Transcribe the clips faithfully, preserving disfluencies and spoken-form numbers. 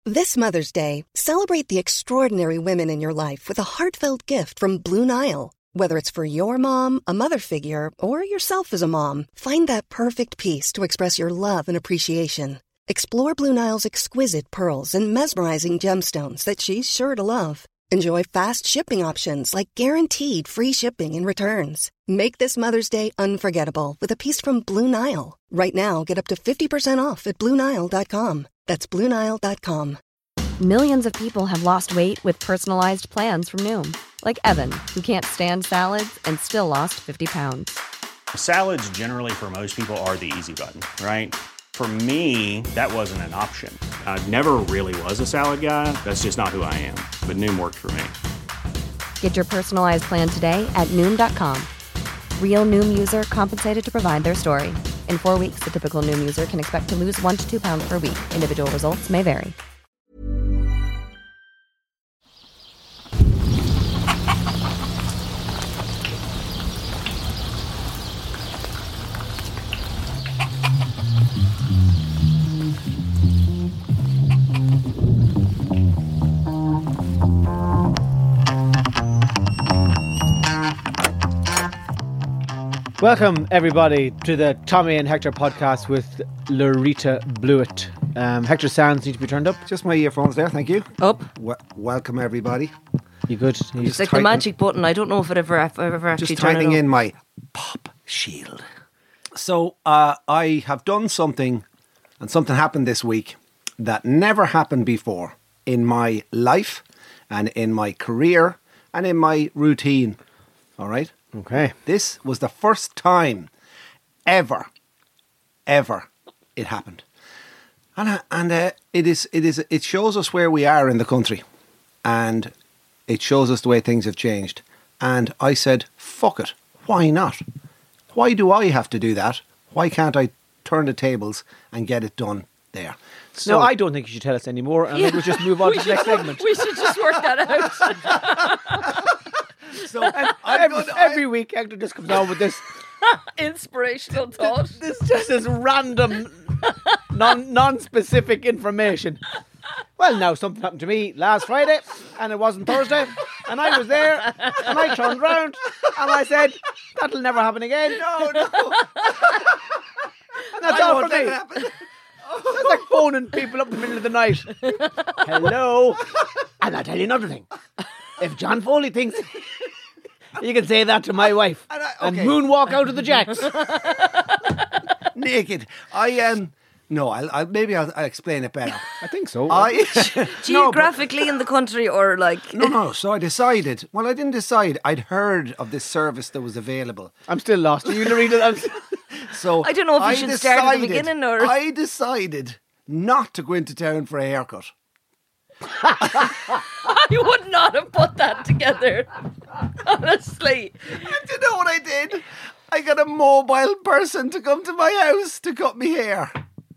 This Mother's Day, celebrate the extraordinary women in your life with a heartfelt gift from Blue Nile. Whether it's for your mom, a mother figure, or yourself as a mom, find that perfect piece to express your love and appreciation. Explore Blue Nile's exquisite pearls and mesmerizing gemstones that she's sure to love. Enjoy fast shipping options like guaranteed free shipping and returns. Make this Mother's Day unforgettable with a piece from Blue Nile. Right now, get up to fifty percent off at Blue Nile dot com. That's Blue Nile dot com. Millions of people have lost weight with personalized plans from Noom. Like Evan, who can't stand salads and still lost fifty pounds. Salads generally for most people are the easy button, right? For me, that wasn't an option. I never really was a salad guy. That's just not who I am. But Noom worked for me. Get your personalized plan today at Noom dot com. Real Noom user compensated to provide their story. In four weeks, the typical Noom user can expect to lose one to two pounds per week. Individual results may vary. Welcome, everybody, to the Tommy and Hector podcast with Loretta Blewett. Um, Hector's sounds need to be turned up. Just my earphones there, thank you. Up. W- welcome, everybody. You good? You It's like the magic button. I don't know if it ever, if I ever actually Just turn it tightening up. in my pop shield. So, uh, I have done something, and something happened this week that never happened before in my life and in my career and in my routine. All right? Okay. This was the first time ever, ever it happened. And uh, and uh, it is it is it shows us where we are in the country, and it shows us the way things have changed. And I said, fuck it, why not? Why do I have to do that? Why can't I turn the tables and get it done there? So No, I don't think you should tell us anymore. I think we'll just move on to the next segment. We should just work that out. so And every, every week, Hector just comes on with this, Inspirational thought. this just this random, non non-specific information. Well, now something happened to me last Friday, and it wasn't Thursday, and I was there, and I turned round, and I said, "That'll never happen again." no, no. And that's I all won't for let me. it happen. It's like phoning people up in the middle of the night. Hello. And I'll tell you another thing. If John Foley thinks you can say that to my wife And I- and okay. moonwalk out of the jacks. Naked. I um. No, I'll, I'll maybe I'll, I'll explain it better. I think so. I Geographically in the country, or like No, no. So I decided. Well, I didn't decide. I'd heard of this service that was available. I'm still lost. Are you Loretta? I'm st- So I don't know if you should start at the beginning or- I decided not to go into town for a haircut. I would not have put that together. Honestly, And do you know what I did? I got a mobile person to come to my house to cut me hair.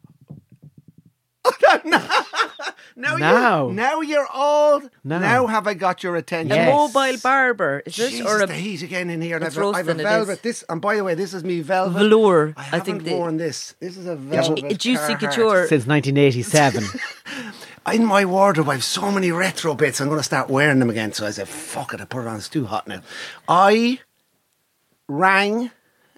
now, Now. You're, now you're all. Now. Now have I got your attention? a Yes. mobile barber is it, Jesus, or a the heat again in here. It's I've, a- I've a roasting, it velvet. is. This, and by the way, this is me velvet. velour? I I, haven't think the worn this. This is a velvet. a juicy Carhartt. couture. Since nineteen eighty-seven. In my wardrobe, I have so many retro bits. I'm going to start wearing them again. So I said, "Fuck it, I put it on. It's too hot now." I rang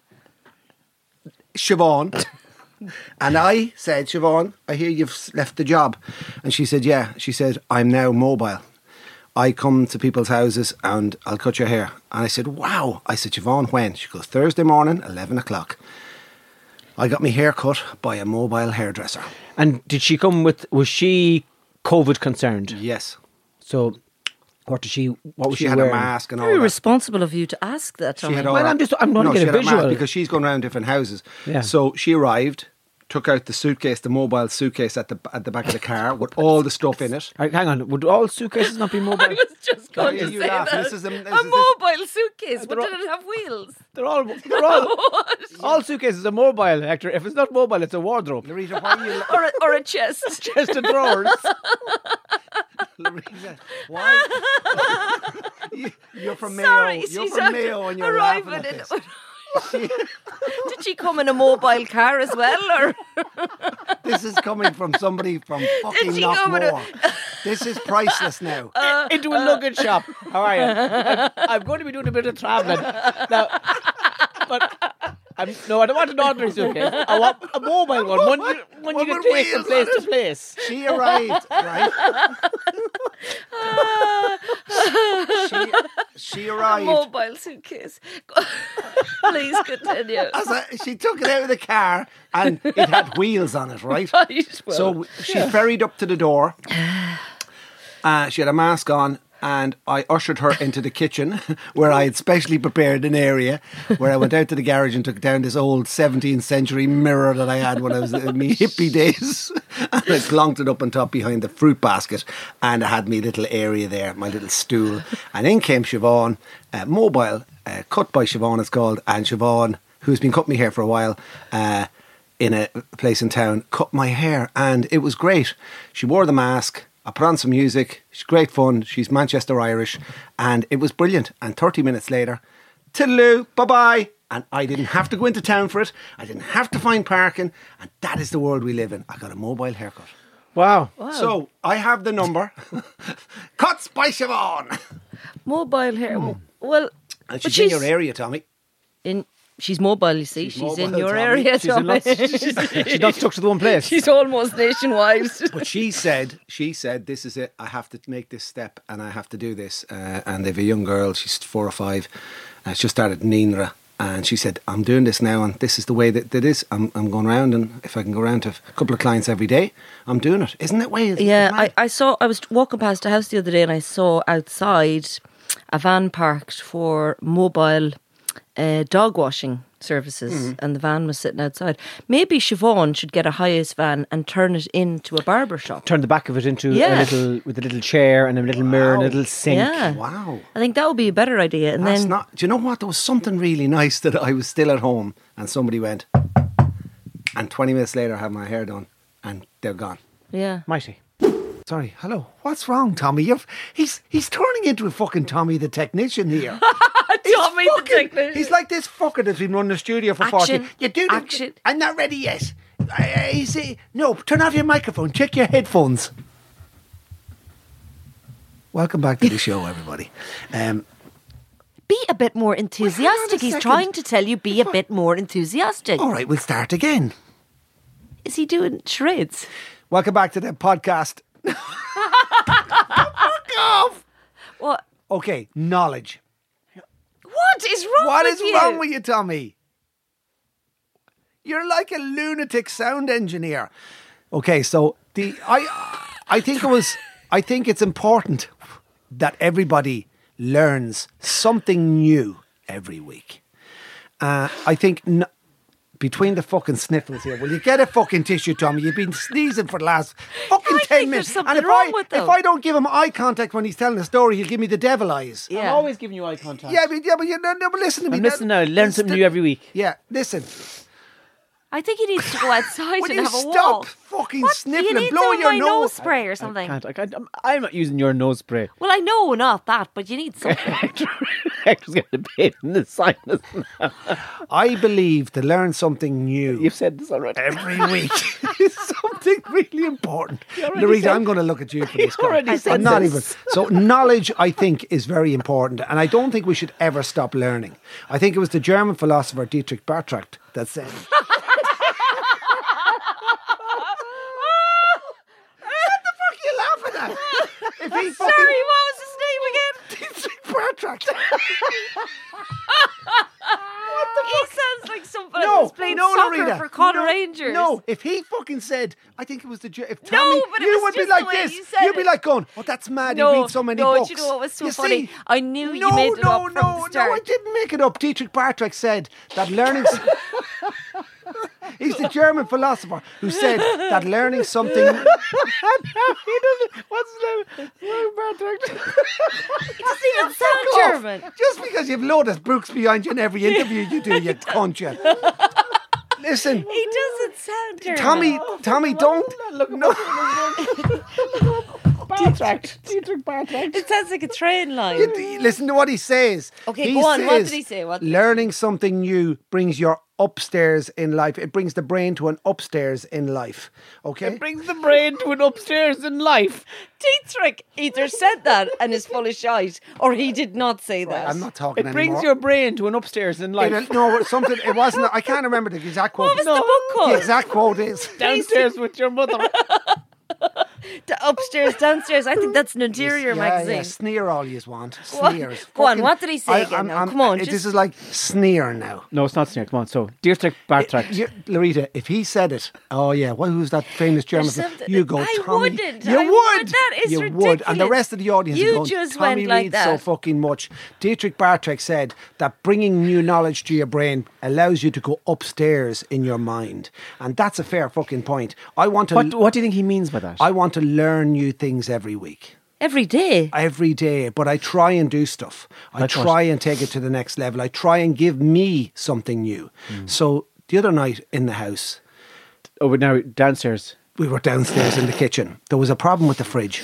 Siobhan. And I said, "Siobhan, I hear you've left the job." And she said, "Yeah." She said, "I'm now mobile. I come to people's houses and I'll cut your hair." And I said, "Wow." I said, "Siobhan, when?" She goes, "Thursday morning, eleven o'clock. I got my hair cut by a mobile hairdresser." And did she come with, was she COVID concerned? Yes. So, what did she, what was She she, had wearing? a mask and all Very that. responsible of you to ask that, Tommy. She had all Well, her- I'm just- I'm gonna no, get she a had her mask visual. because she's going around different houses. Yeah. So she arrived, took out the suitcase, the mobile suitcase at the at the back of the car with all the stuff in it. Right, hang on, would all suitcases not be mobile? I was just going Why are to you say laughing? that. This is a- this a is- this- mobile suitcase, but They're did it have wheels? They're all, they're all, all suitcases are mobile, Hector. If it's not mobile, it's a wardrobe. Loretta, why are you? la- Or a, or a chest? Chest of drawers. Loretta, why? you, you're from Mayo. Sorry, You're she's from Mayo, and you're arriving laughing at in. this. Did she come in a mobile car as well, or? This is coming from somebody from fucking she go with Knockmore. This is priceless now. Uh, Into a luggage shop. How are you? I'm, I'm going to be doing a bit of travelling now, but I'm, no, I don't want an ordinary suitcase. I want a mobile one, one you, one One you can with take from wheels place on to place. She arrived, right? she, she arrived. Mobile suitcase. Please continue. As I, she took it out of the car and it had wheels on it, right? Right, well, So she ferried up to the door. Uh, she had a mask on, and I ushered her into the kitchen where I had specially prepared an area where I went out to the garage and took down this old seventeenth century mirror that I had when I was in my hippie days, and I clonked it up on top behind the fruit basket, and I had my little area there, my little stool, and in came Siobhan, uh, mobile, uh, cut by Siobhan it's called, and Siobhan, who's been cutting me hair for a while, uh, in a place in town, cut my hair, and it was great. She wore the mask. I put on some music. She's great fun. She's Manchester Irish. And it was brilliant. And thirty minutes later, toodaloo, bye-bye. And I didn't have to go into town for it. I didn't have to find parking. And that is the world we live in. I got a mobile haircut. Wow. So I have the number. Cuts by Siobhan. Mobile hair. Hmm. Well, And but she's in your area, Tommy. in she's mobile, you see. She's She's, in mobile, your Tommy. area, She's, in Tommy. lots, she's, she's not stuck to the one place. She's almost nationwide. But she said, she said, this is it. I have to make this step and I have to do this. Uh, and they've a young girl. She's four or five. Uh, she just started Neenra. And she said, I'm doing this now and this is the way that, that is. I'm, I'm going around, and if I can go around to a couple of clients every day, I'm doing it. Isn't it way? Yeah, I, I saw, I was walking past a house the other day and I saw outside a van parked for mobile uh, dog washing services, Mm-hmm. and the van was sitting outside. Maybe Siobhan should get a highest van and turn it into a barber shop. Turn the back of it into Yeah. a little, with a little chair and a little mirror and a little sink. Yeah. Wow. I think that would be a better idea. And That's then not, do you know what? There was something really nice that I was still at home and somebody went, and twenty minutes later I had my hair done and they're gone. yeah. Mighty. Sorry, hello. What's wrong, Tommy? You've, he's he's turning into a fucking Tommy the technician here. Tommy the Fucking- technician. He's like this fucker that's been running the studio for Action. forty. You do the, Action. I'm not ready yet. Uh, you see, no, turn off your microphone. Check your headphones. Welcome back to the show, everybody. Um, Be a bit more enthusiastic. He's second. trying to tell you be a bit more enthusiastic. all right, we'll start again. Is he doing charades? Welcome back to the podcast. Fuck off. What? Okay, knowledge. What is wrong What with is you? wrong with you, Tommy? You're like a lunatic sound engineer. Okay, so the I I think it was I think it's important that everybody learns something new every week. Uh, I think n- between the fucking sniffles here, will you get a fucking tissue, Tommy? You've been sneezing for the last fucking I ten think minutes. there's And if something wrong I with if them. I don't give him eye contact when he's telling a story, he'll give me the devil eyes. Yeah. I'm always giving you eye contact. Yeah, but yeah, but you no, no, but listen to me. I'm listening now. Learn It's something the- new every week. Yeah, listen. I think he needs to go outside Will and you have a stop walk. fucking What? sniffling You and need blow some your my nose? nose spray or something. I can't, I can't, I'm, I'm not using your nose spray. Well, I know not that, but you need something. Hector's got a pain in the sinus now. I believe to learn something new You've said this already. every week is something really important. already Louisa, said- I'm going to look at you for this. You already I'm said not this. even. So knowledge, I think, is very important, and I don't think we should ever stop learning. I think it was the German philosopher Dietrich Bartracht that said. What the fuck are you laughing at? If he fucking- Sorry, what was his name again? Dietrich Bartracht. He sounds like somebody No, who's playing no, soccer Loretta. for Con no, Rangers. No, if he fucking said, I think it was the Ger- if Tommy, but it you was would be just like the way this. you said You'd be it. like going, "Oh, that's mad. No, he reads so many no, do books." you know what was so You funny? see? I knew you no, made it no, up from no, the No, I start. didn't make it up. Dietrich Bartracht said that learning. He's the German philosopher who said that learning something. He doesn't. What's his name? Bartracht. It doesn't even sound Fuck off. German. Just because you've loads of books behind you in every interview you do, you cunt you. Listen, He doesn't sound German. Tommy, Tommy, don't. Look, No. Do Dietrich. Dietrich Bartek. It sounds like a train line. You- Listen to what he says. Okay, He go on. What says, did he say? What did he learning something new brings your upstairs in life. It brings the brain to an upstairs in life. Okay? It brings the brain to an upstairs in life. Dietrich either said that and is full of shite, or he did not say that. I'm not talking It brings anymore. your brain to an upstairs in life. In a- no, something. It wasn't. I can't remember the exact quote. What was No. the book called? The exact quote is. Downstairs with your mother. The upstairs, downstairs. I think that's an interior yeah, magazine. Yeah, sneer all you want. Go on. Sneers. Go on, Fucking- what did he say I- again I'm- now? I'm- Come on, This just- is like sneer now. No, it's not sneer. Come on. So, Dietrich Bartek. You, Loretta, if he said it, oh yeah, well, who's that famous German? There's film? something- You go, I Tommy. wouldn't. You I would. would. That is you would, and the ridiculous. rest of the audience You is going. just Tommy went like reads so that. fucking much. Dietrich Bartek said that bringing new knowledge to your brain allows you to go upstairs in your mind, and that's a fair fucking point. I want to. What, what do you think he means by that? I want to learn new things every week. Every day. Every day, but I try and do stuff. I Like what? try and take it to the next level. I try and give me something new. So the other night in the house, oh, but now downstairs. we were downstairs in the kitchen. There was a problem with the fridge,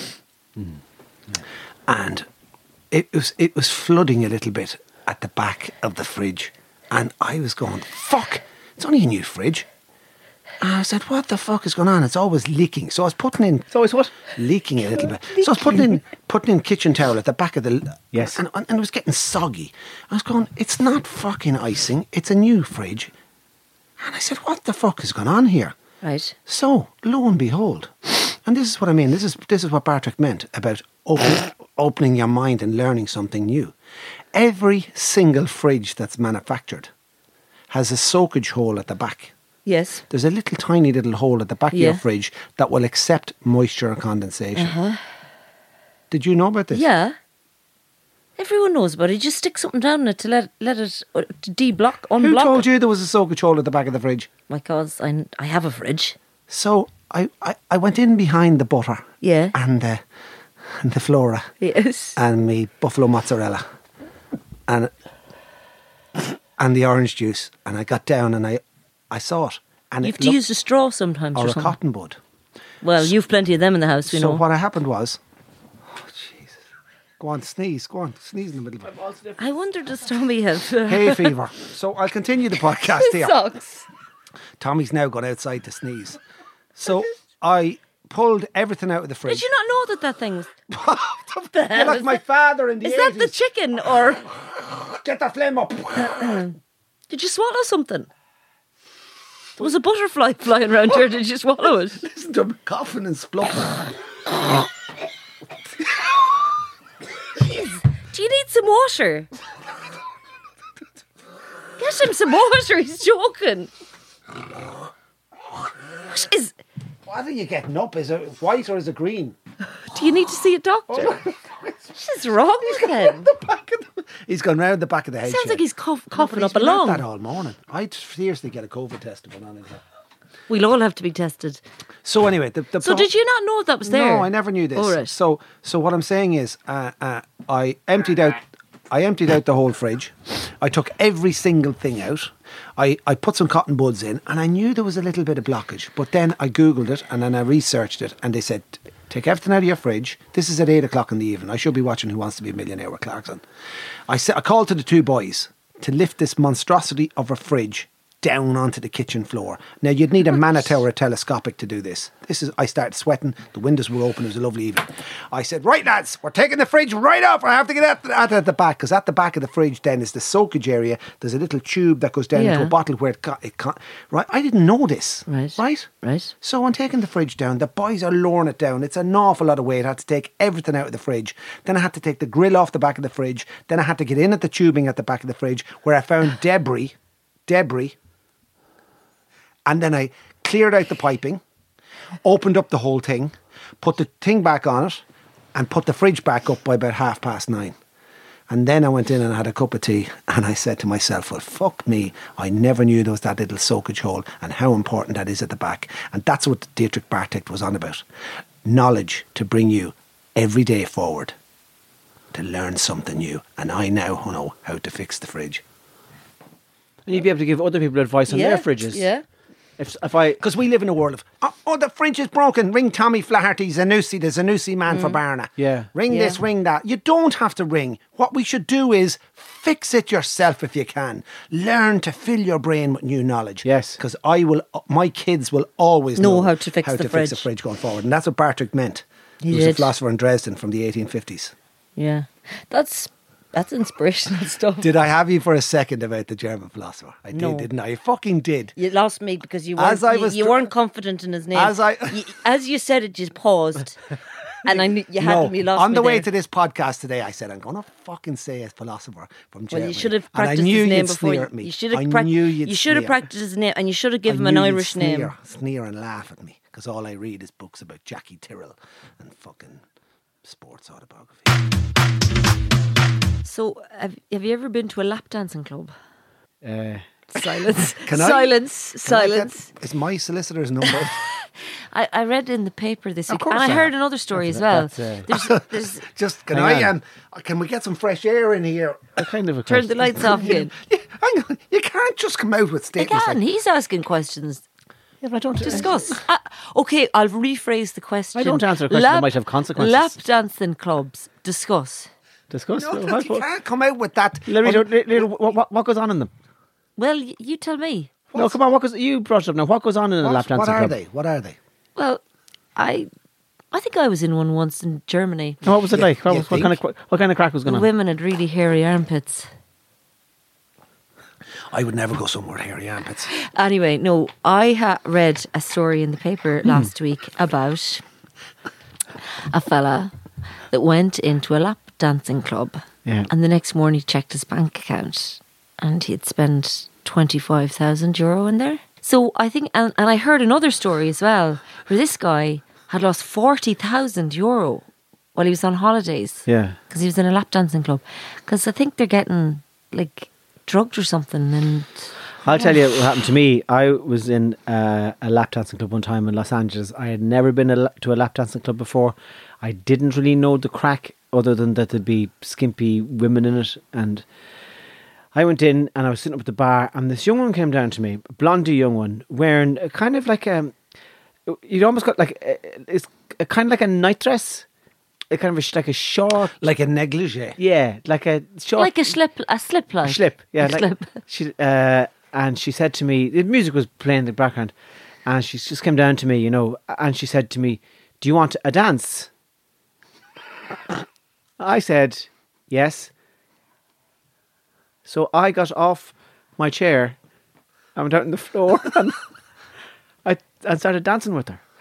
and it was it was flooding a little bit at the back of the fridge, and I was going, "Fuck! It's only a new fridge." And I said, "What the fuck is going on? It's always leaking." So I was putting in It's always what? leaking a little bit. So I was putting in putting in kitchen towel at the back of the Yes. and, and it was getting soggy. I was going, "It's not fucking icing. It's a new fridge." And I said, "What the fuck is going on here?" Right. So, lo and behold, and this is what I mean, this is this is what Bartek meant about open, opening your mind and learning something new. Every single fridge that's manufactured has a soakage hole at the back. Yes. There's a little tiny little hole at the back Yeah. of your fridge that will accept moisture and condensation. Did you know about this? Yeah. Everyone knows about it. You just stick something down it to let let it uh, to de-block, Who unblock told it. you there was a soakage hole at the back of the fridge? Because I, I have a fridge. So I, I, I went in behind the butter Yeah. and, uh, and the flora Yes. and me buffalo mozzarella and and the orange juice, and I got down and I I saw it, and You it have to looked- use a straw sometimes or, or a something. cotton bud. Well, you've plenty of them in the house, we so know. what happened was, oh Jesus, go on, sneeze, go on, sneeze in the middle of it. I wonder does Tommy have uh, Hay fever. So I'll continue the podcast here. socks? Tommy's now gone outside to sneeze. So I pulled everything out of the fridge. Did you not know that that thing was... You're like my father in the Is that the eighties. chicken or... Get that flame up. Did you swallow something? There was a butterfly flying around here. Did you swallow it? Listen to him coughing and spluttering. Do you need some water? Get him some water. He's joking. What is... What are you getting up? Is it white or is it green? Do you need to see a doctor? What is wrong with him? Back of the, he's gone round the back of the hedge. Sounds like he's cough, coughing up been a lung. that all morning. I'd seriously get a COVID test to put on in here. We'll all have to be tested. So anyway, the, the So did you not know that was there? No, I never knew this. All right. So, so what I'm saying is, uh, uh, I emptied out, I emptied out the whole fridge. I took every single thing out. I, I put some cotton buds in, and I knew there was a little bit of blockage. But then I googled it, and then I researched it, and they said, take everything out of your fridge. This is at eight o'clock in the evening. I should be watching Who Wants to Be a Millionaire with Clarkson. I said, I called to the two boys to lift this monstrosity of a fridge down onto the kitchen floor. Now, you'd need a Manitou or a telescopic to do this. This is. I started sweating. The windows were open. It was a lovely evening. I said, right, lads, we're taking the fridge right off. I have to get at the, at the back, because at the back of the fridge then is the soakage area. There's a little tube that goes down into Yeah. a bottle where it, got, it can't... Right? I didn't know this. Right. Right? Right. So I'm taking the fridge down. The boys are lowering it down. It's an awful lot of weight. I had to take everything out of the fridge. Then I had to take the grill off the back of the fridge. Then I had to get in at the tubing at the back of the fridge where I found debris. Debris. And then I cleared out the piping, opened up the whole thing, put the thing back on it, and put the fridge back up by about half past nine. And then I went in and had a cup of tea, and I said to myself, well, fuck me, I never knew there was that little soakage hole and how important that is at the back. And that's what Dietrich Bartek was on about. Knowledge to bring you every day forward, to learn something new. And I now know how to fix the fridge. And you'd be able to give other people advice on Yeah, their fridges. yeah. If if I Because we live in a world of, oh, oh, the fridge is broken. Ring Tommy Flaherty, Zanussi, the Zanussi man for Barna. Yeah. Ring Yeah. this, ring that. You don't have to ring. What we should do is fix it yourself if you can. Learn to fill your brain with new knowledge. Yes. Because I will, my kids will always Know know, how to fix how the to fix a fridge. fridge going forward. And that's what Bartek meant. He He was a did. philosopher in Dresden from the eighteen fifties. Yeah, that's that's inspirational stuff. Did I have you for a second about the German philosopher? I did, No. didn't I? I fucking did. You lost me because you weren't, As I you, was you tr- weren't confident in his name. As I- You- as you said it, you paused, and I knew you had No, me lost. on me the way there. to this podcast today, I said, I'm going to fucking say a philosopher from Germany. Well, you should have And I practiced knew his name you'd before. sneer You, at me. you should I have prac- knew you'd You should have sneer. practiced his name, and you should have given I him an knew you'd Irish sneer, name. Sneer and laugh at me because all I read is books about Jackie Tyrrell and fucking sports autobiography. So, have, have you ever been to a lap dancing club? uh, Silence. Can I- silence. Can I get- silence. Is my solicitor's number? I, I read in the paper this Of week, course and I I heard have. another story as That's- well. that's, uh, There's, there's Just can Hang I on. um? Can we get some fresh air in here? what kind of a turn the question? lights off again. Yeah, hang on. You can't just come out with I statements can. like He's asking questions. Yeah, but I don't Discuss. Uh, okay, I'll rephrase the question. I don't answer a question that might have consequences. Lap dancing clubs. Discuss. Discuss. No, What- you what- can't come out with that. Let me. let- let- What, what, what goes on in them? Well, y- you tell me. No, come on. What goes? You brought it up now. What goes on in a What, lap dancing what are club? they? What are they? Well, I, I think I was in one once in Germany. And what was it You- like? What, you was- what kind of think? what kind of crack was The going on? women had really hairy armpits. I would never go somewhere with hairy armpits. Anyway, no, I ha- read a story in the Hmm. paper last week about a fella that went into a lap dancing club, Yeah. and the next morning he checked his bank account, and he'd spent twenty-five thousand euro in there. So I think, and, and I heard another story as well, where this guy had lost forty thousand euro while he was on holidays. Yeah. Because he was in a lap dancing club. Because I think they're getting, like, drugged or something, and I'll tell you what happened to me. I was in uh, a lap dancing club one time in Los Angeles. I had never been a la- to a lap dancing club before. I didn't really know the crack other than that there'd be skimpy women in it. And I went in and I was sitting up at the bar, and this young one came down to me, a blondie young one, wearing a kind of like a, you'd almost got like, a, it's a kind of like a nightdress. A kind of a, sh- like a short, Like a negligee. yeah, like a short, like a slip, a slip like. slip, yeah, A like slip. she. Uh, and she said to me, the music was playing in the background, and she just came down to me, you know, and she said to me, "Do you want a dance?" I said, "Yes." So I got off my chair, I went out on the floor, and I and started dancing with her.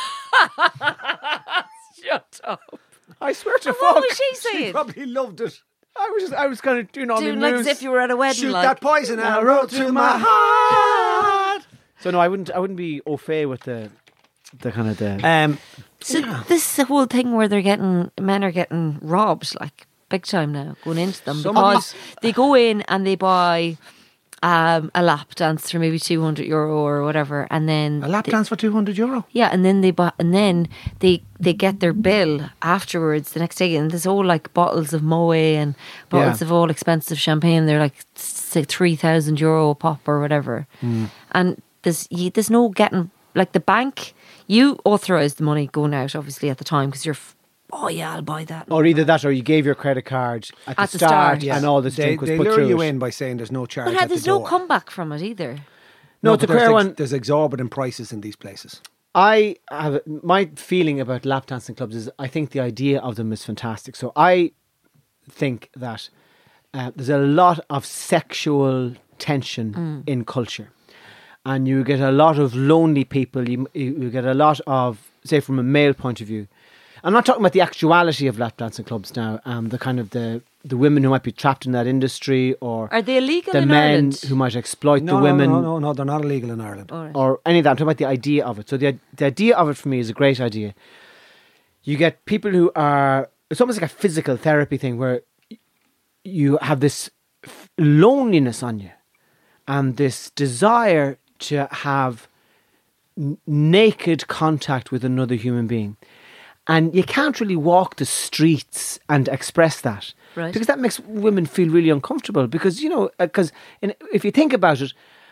Shut up. I swear to What fuck. was she saying? Probably loved it. I was just, I was kind of doing all Doing my like moves. as if you were at a wedding. Shoot like. that poison arrow to my heart. So no, I wouldn't. I wouldn't be au fait with the, the kind of the. Um, So this is the whole thing where they're getting, men are getting robbed, like big time now, going into them, Some because of they go in and they buy um, a lap dance for maybe two hundred euro or whatever, and then a lap they- dance for two hundred euro. yeah, and then they buy, and then they they get their bill afterwards the next day, and there's all like bottles of Moe and bottles Yeah. of all expensive champagne. They're like say three thousand euro a pop or whatever, and there's you, there's no getting, like, the bank. You authorised the money going out, obviously, at the time, because you're, f- oh yeah, I'll buy that. Or either that, or you gave your credit card at the, At the start, start, yeah. and all the They, drink was they put lure through you it. in by saying there's no charge But at the there's no door. comeback from it either. No, but the there's queer ex- one. There's exorbitant prices in these places. I have my feeling about lap dancing clubs is I think the idea of them is fantastic. So I think that uh, there's a lot of sexual tension in culture, and you get a lot of lonely people. You you get a lot of, say, from a male point of view. I'm not talking about the actuality of lap dancing clubs now. Um, the kind of the the women who might be trapped in that industry, or Are they illegal the in men Ireland? who might exploit No, the no, women. no, no, no, they're not illegal in Ireland. All right. Or any of that. I'm talking about the idea of it. So the the idea of it for me is a great idea. You get people who are, it's almost like a physical therapy thing where y- you have this f- loneliness on you and this desire to have n- naked contact with another human being. And you can't really walk the streets and express that. Right. Because that makes women feel really uncomfortable. Because, you know, because if you think about it,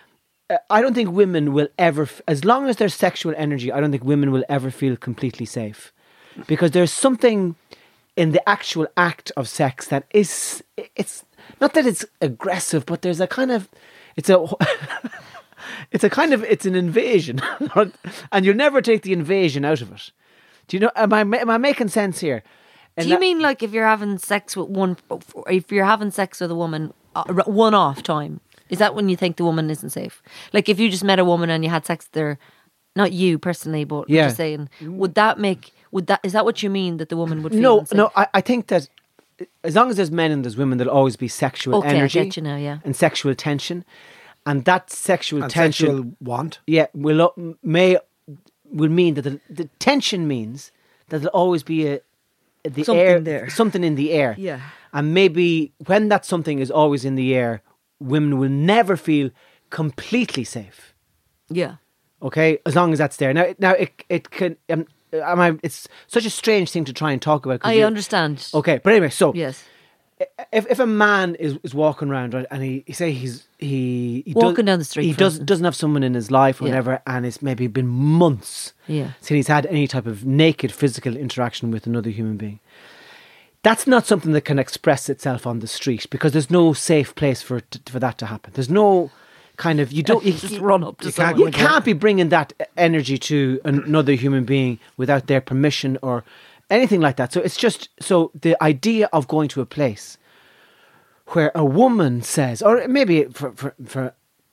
uh, I don't think women will ever, f- as long as there's sexual energy, I don't think women will ever feel completely safe, because there's something in the actual act of sex that is, it's not that it's aggressive, but there's a kind of, it's a, it's a kind of, it's an invasion, and you'll never take the invasion out of it. Do you know? Am I am I making sense here? And Do you that- mean like if you're having sex with one, if you're having sex with a woman, uh, one off time? Is that when you think the woman isn't safe? Like if you just met a woman and you had sex with her, not you personally, but Yeah. I'm just saying, would that make, would that, is that what you mean that the woman would feel No, unsafe? no. I, I think that as long as there's men and there's women, there'll always be sexual Okay, I energy get you now, yeah. and sexual tension, and that sexual And tension, sexual want. yeah, will uh, may will mean that the, the tension means that there'll always be a the Something air, there. something in the air, Yeah. and maybe when that something is always in the air, women will never feel completely safe. Yeah. Okay, as long as that's there. Now, now it it can. Um, am I, it's such a strange thing to try and talk about. 'cause I you- understand. Okay, but anyway, so Yes. if if a man is, is walking around, right, and he, he say he's he, he Walking down the street, he for does instance. doesn't have someone in his life or Yeah. whatever, and it's maybe been months Yeah. since he's had any type of naked physical interaction with another human being. That's not something that can express itself on the street, because there's no safe place for it to, for that to happen. There's no kind of you don't you, Just you- run up to you can't someone. you can't be bringing that energy to another human being without their permission or anything like that. So it's just, so the idea of going to a place where a woman says, or maybe for, for, for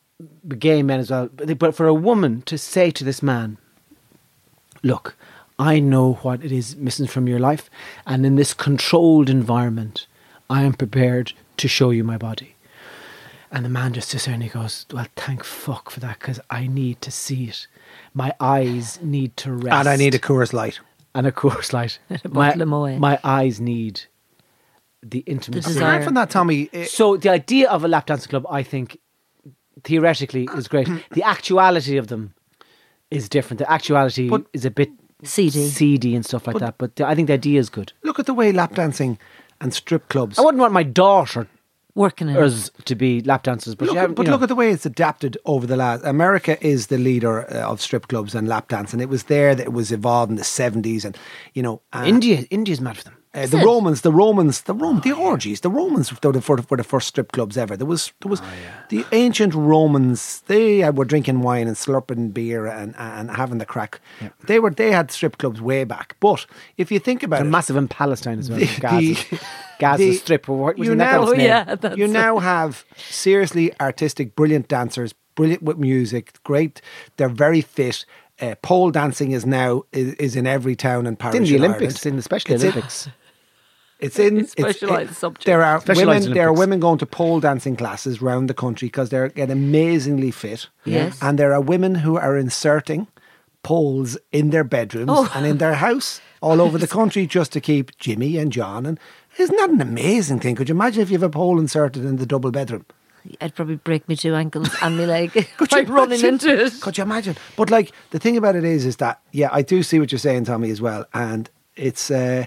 gay men as well, but but for a woman to say to this man, look, I know what it is missing from your life, and in this controlled environment, I am prepared to show you my body. And the man just sits there and he goes, well, thank fuck for that, because I need to see it. My eyes need to rest. And I need a Coors Light. And a Coors Light. a my, bottle of Moët. my eyes need the intimacy. desire. Apart from that, Tommy, eh, So the idea of a lap dancing club, I think, theoretically is great. The actuality of them is different. The actuality But- is a bit Seedy. seedy and stuff like that. But the, I think the idea is good. look at the way lap dancing and strip clubs. I wouldn't want my daughter Working in it. us to be lap dancers, but, Look, you at- have- but you know. look at the way it's adapted over the last. America is the leader uh, of strip clubs and lap dance, and it was there that it was evolved in the seventies, and you know, uh, India. India's mad for them. Uh, the it? Romans, the Romans, the Rome, the orgies, the Romans were the, were the were the first strip clubs ever. There was, there was the ancient Romans. They uh, were drinking wine and slurping beer and and having the crack. They were they had strip clubs way back. But if you think about They're it, massive in Palestine as well. the- Gaza, the- Gaza the- Strip. Or what, you wasn't that now- its Oh, name? yeah. That's you it. now have seriously artistic, brilliant dancers, brilliant with music, great. They're very fit. Uh, pole dancing is now is, is in every town and parish. It's in the in Olympics. Ireland. It's in the Special It's in- Olympics. It's in it's, Specialised it- subject. There are Specialised women. There are Olympics. women going to pole dancing classes around the country because they're getting amazingly fit. Yes. and there are women who are inserting poles in their bedrooms Oh. and in their house all over the country just to keep Jimmy and John. And isn't that an amazing thing? Could you imagine if you have a pole inserted in the double bedroom? I'd probably break my two ankles and my leg Could by you running imagine? into it. Could you imagine? But like the thing about it is, is that yeah, I do see what you're saying, Tommy, as well. And it's, uh,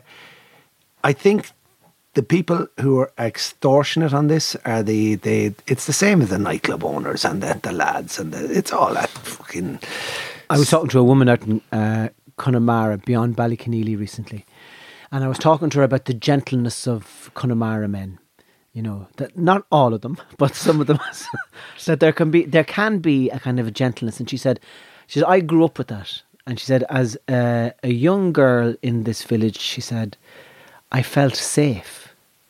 I think the people who are extortionate on this are the the. It's the same as the nightclub owners and the, the lads and the, it's all that fucking. I was talking to a woman out in uh, Connemara, beyond Ballyconneely, recently, and I was talking to her about the gentleness of Connemara men. You know, that not all of them, but some of them. That there can be there can be a kind of a gentleness, and she said, she said I grew up with that, and she said as a, a young girl in this village, she said, I felt safe.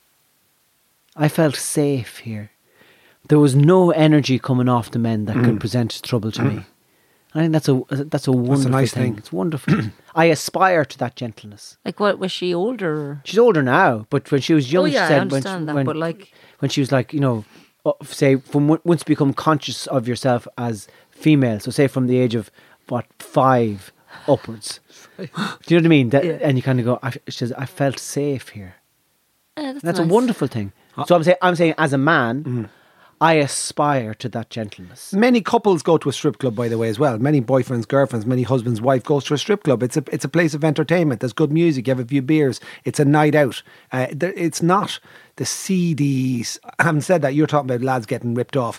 I felt safe here. There was no energy coming off the men that could present trouble to me. I think that's a that's a wonderful nice thing. thing. It's wonderful. I aspire to that gentleness. Like, what, was she older? Or? She's older now, but when she was young, Oh, yeah, I she said understand when, that, when, but, like- when she was like, you know, uh, say from w- once you become conscious of yourself as female, so say from the age of what five upwards. Do you know what I mean? That, Yeah. And you kind of go, I, she says, I felt safe here. Eh, that's That's nice. a wonderful thing. So I'm saying, I'm saying, as a man, I aspire to that gentleness. Many couples go to a strip club, by the way, as well. Many boyfriends, girlfriends, many husbands, wife goes to a strip club. It's a it's a place of entertainment. There's good music. You have a few beers. It's a night out. Uh, there, it's not the C Ds. Having said that, you're talking about lads getting ripped off.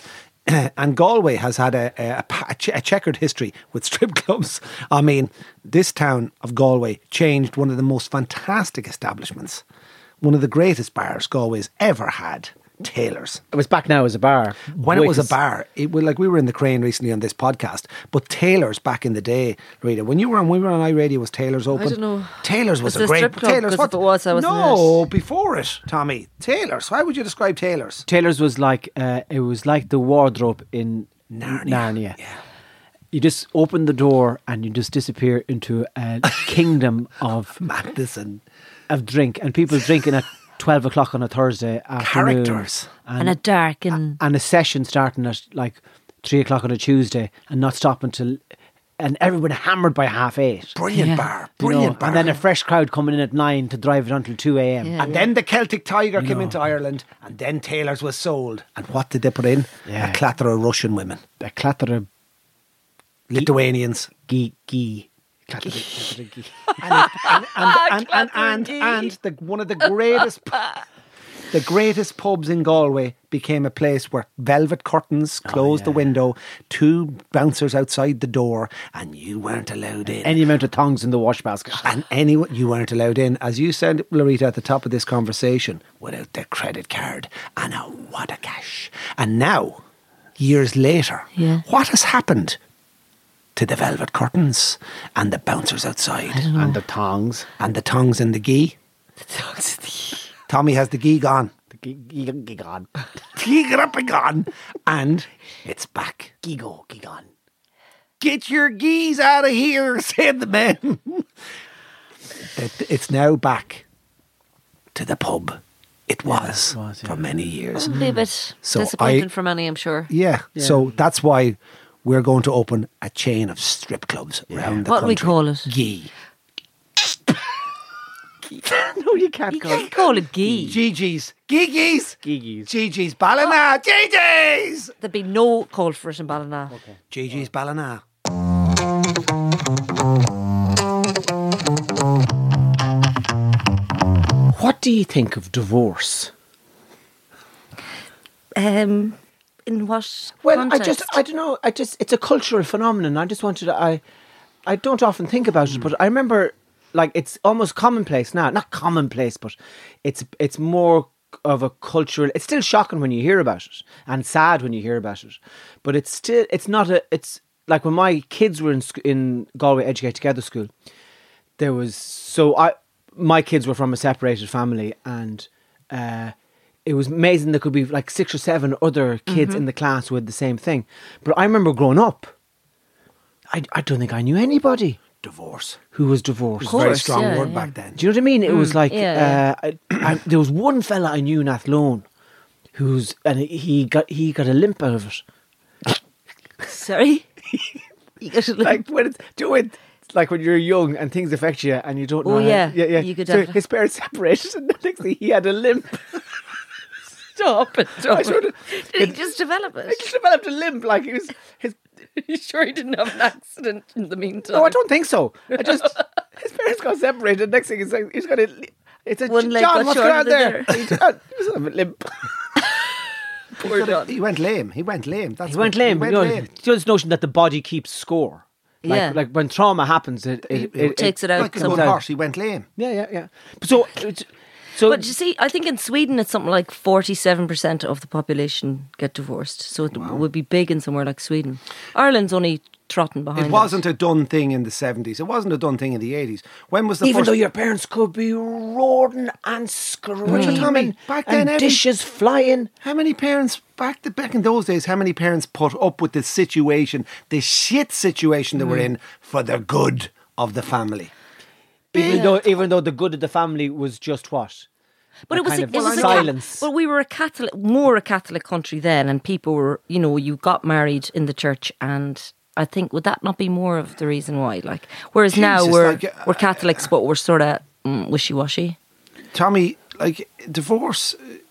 and Galway has had a, a, a, a checkered history with strip clubs. I mean, this town of Galway changed one of the most fantastic establishments, one of the greatest bars Galway's ever had. Taylor's. It was back now as a bar. When it was a Wickes. bar, it was like we were in the Crane recently on this podcast, but Taylor's back in the day, Rita. When you were on, when we were on iRadio, was Taylor's open? don't know. Taylor's was Was it a a great strip club? Taylor's. 'Cause if it was, I wasn't No, in before it, Tommy. Taylor's. How would you describe Taylor's? Taylor's was like uh, it was like the wardrobe in Narnia. Narnia. Yeah. You just open the door and you just disappear into a kingdom of Madness and of drink, and people drinking at twelve o'clock on a Thursday afternoon. characters. And a dark and and a session starting at like three o'clock on a Tuesday and not stopping till, and everyone hammered by half eight. Brilliant Yeah. bar. You know, Brilliant bar. and then a fresh crowd coming in at nine to drive it until two a m. Yeah. And then the Celtic Tiger came into Ireland, and then Taylor's was sold. And what did they put in? Yeah. A clatter of Russian women, A clatter of Lithuanians. gee gee. Clatter of- clatter of gee. and, it, and, and, and, and, and, and the, one of the greatest the greatest pubs in Galway became a place where velvet curtains closed the window, two bouncers outside the door, and you weren't allowed in. Any amount of tongs in the wash basket. And anyone, you weren't allowed in, as you said, Loretta, at the top of this conversation, without their credit card and a wad of cash. And now, years later, Yeah. what has happened to the velvet curtains and the bouncers outside And the tongs. and the tongues and the ghee? Tommy has the ghee gone. The gee, gee, gee gone. Ghee got up and gone. And it's back. Gee go, gee gone. Get your geese out of here, said the men. It- It's now back to the pub. It was, it was, yeah. for many years. Probably a bit So disappointing I- for many, I'm sure. Yeah. So that's why we're going to open a chain of strip clubs around the What do we country. call it? Gee. No, you can't You call it can't call it gee. Gigi's. Gigi's. Gigi's. Gigi's Ballina. Gigi's. There'd be no call for it in Ballina. Gigi's Ballina. What do you think of divorce? Um, in what Well, context? I just, I don't know. I just, it's a cultural phenomenon. I just wanted to, I, I don't often think about it, but I remember, like, it's almost commonplace now. Not commonplace, but it's, it's more of a cultural. It's still shocking when you hear about it, and sad when you hear about it. But it's still, it's not a. It's like when my kids were in sc- in Galway Educate Together school. There was so I, my kids were from a separated family, and. Uh, It was amazing there could be like six or seven other kids in the class who had the same thing. But I remember growing up, I, I don't think I knew anybody Divorce. who was divorced. It's a very course, strong yeah, word yeah. back then. Do you know what I mean? It was like, yeah, uh, I, I, there was one fella I knew in Athlone who's, and he got he got a limp out of it. Sorry? You got to Like when it's, do it. It's like when you're young and things affect you and you don't know. Oh, how- yeah. yeah, yeah. You could so have- his parents separated, and the next thing he had a limp. Stop it. Stop I sort of- Did he just develop it? He just developed a limp, like he was his. You sure he didn't have an accident in the meantime? No, I don't think so. I just his parents got separated. Next thing is like he's got a. It's a One leg John. got What's going on shorter there? than He, John, he was on a limp. Poor John. He went lame. He went lame. That's He went what- lame. He you went know, lame. you know this notion that the body keeps score. Like, Yeah. like when trauma happens, it it, it, Takes it out Like a good sometimes. horse, he went lame. Yeah, yeah, yeah. So, it's- so But you see, I think in Sweden it's something like forty-seven percent of the population get divorced. So it would be big in somewhere like Sweden. Ireland's only trotting behind It wasn't a done thing in the seventies. It wasn't a done thing in the eighties. When was the even first... though your parents could be roaring and screaming, Tommy, back then, and every- dishes flying. How many parents, back the, back in those days, how many parents put up with the situation, the shit situation they were in, for the good of the family? Even though, even though the good of the family was just what. But A it was, kind a, of it was a silence. Ca- but we were a Catholic, more a Catholic country then, and people were, you know, you got married in the church, and I think would that not be more of the reason why? Like, whereas now Jesus, we're like, uh, we're Catholics, but we're sort of mm, wishy washy. Tommy, like, divorce...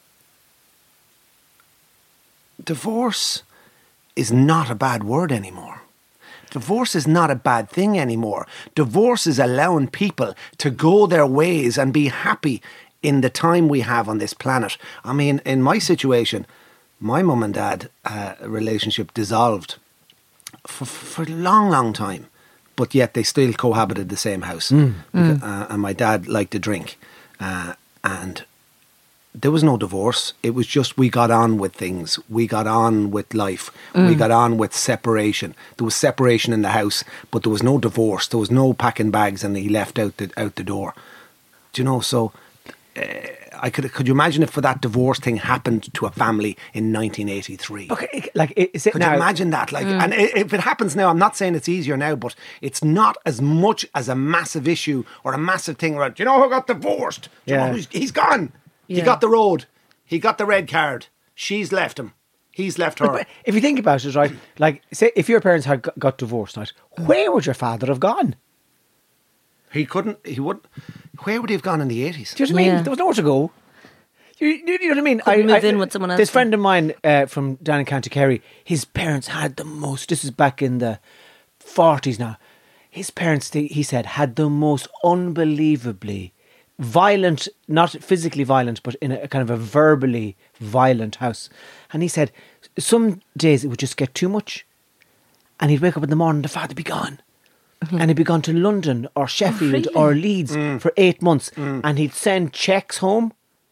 Divorce is not a bad word anymore. Divorce is not a bad thing anymore. Divorce is allowing people to go their ways and be happy in the time we have on this planet. I mean, in my situation, my mum and dad uh, relationship dissolved for, for a long, long time, but yet they still cohabited the same house. Mm. Because, uh, and my dad liked to drink, uh, and there was no divorce. It was just we got on with things. We got on with life. Mm. We got on with separation. There was separation in the house, but there was no divorce. There was no packing bags and he left out the out the door. Do you know? So uh, I could could you imagine if for that divorce thing happened to a family in nineteen eighty-three? Okay, like is it Could now? you imagine that? Like, and i- if it happens now, I'm not saying it's easier now, but it's not as much as a massive issue or a massive thing. Where, do you know who got divorced? Do you Yeah. know who's, he's gone. He Yeah. got the road. He got the red card. She's left him. He's left her. But if you think about it, right, like say if your parents had got- got divorced, right, where would your father have gone? He couldn't. He wouldn't. Where would he have gone in the eighties? Do you know what I mean? Yeah. There was nowhere to go. You, you, you know what I mean? Couldn't move in with someone else This then. friend of mine uh, from down in County Kerry, his parents had the most. This is back in the forties now. His parents, they, he said, had the most unbelievably violent, not physically violent, but in a kind of a verbally violent house. And he said, some days it would just get too much, and he'd wake up in the morning, the father would be gone. And he'd be gone to London or Sheffield really? or Leeds for eight months, and he'd send checks home.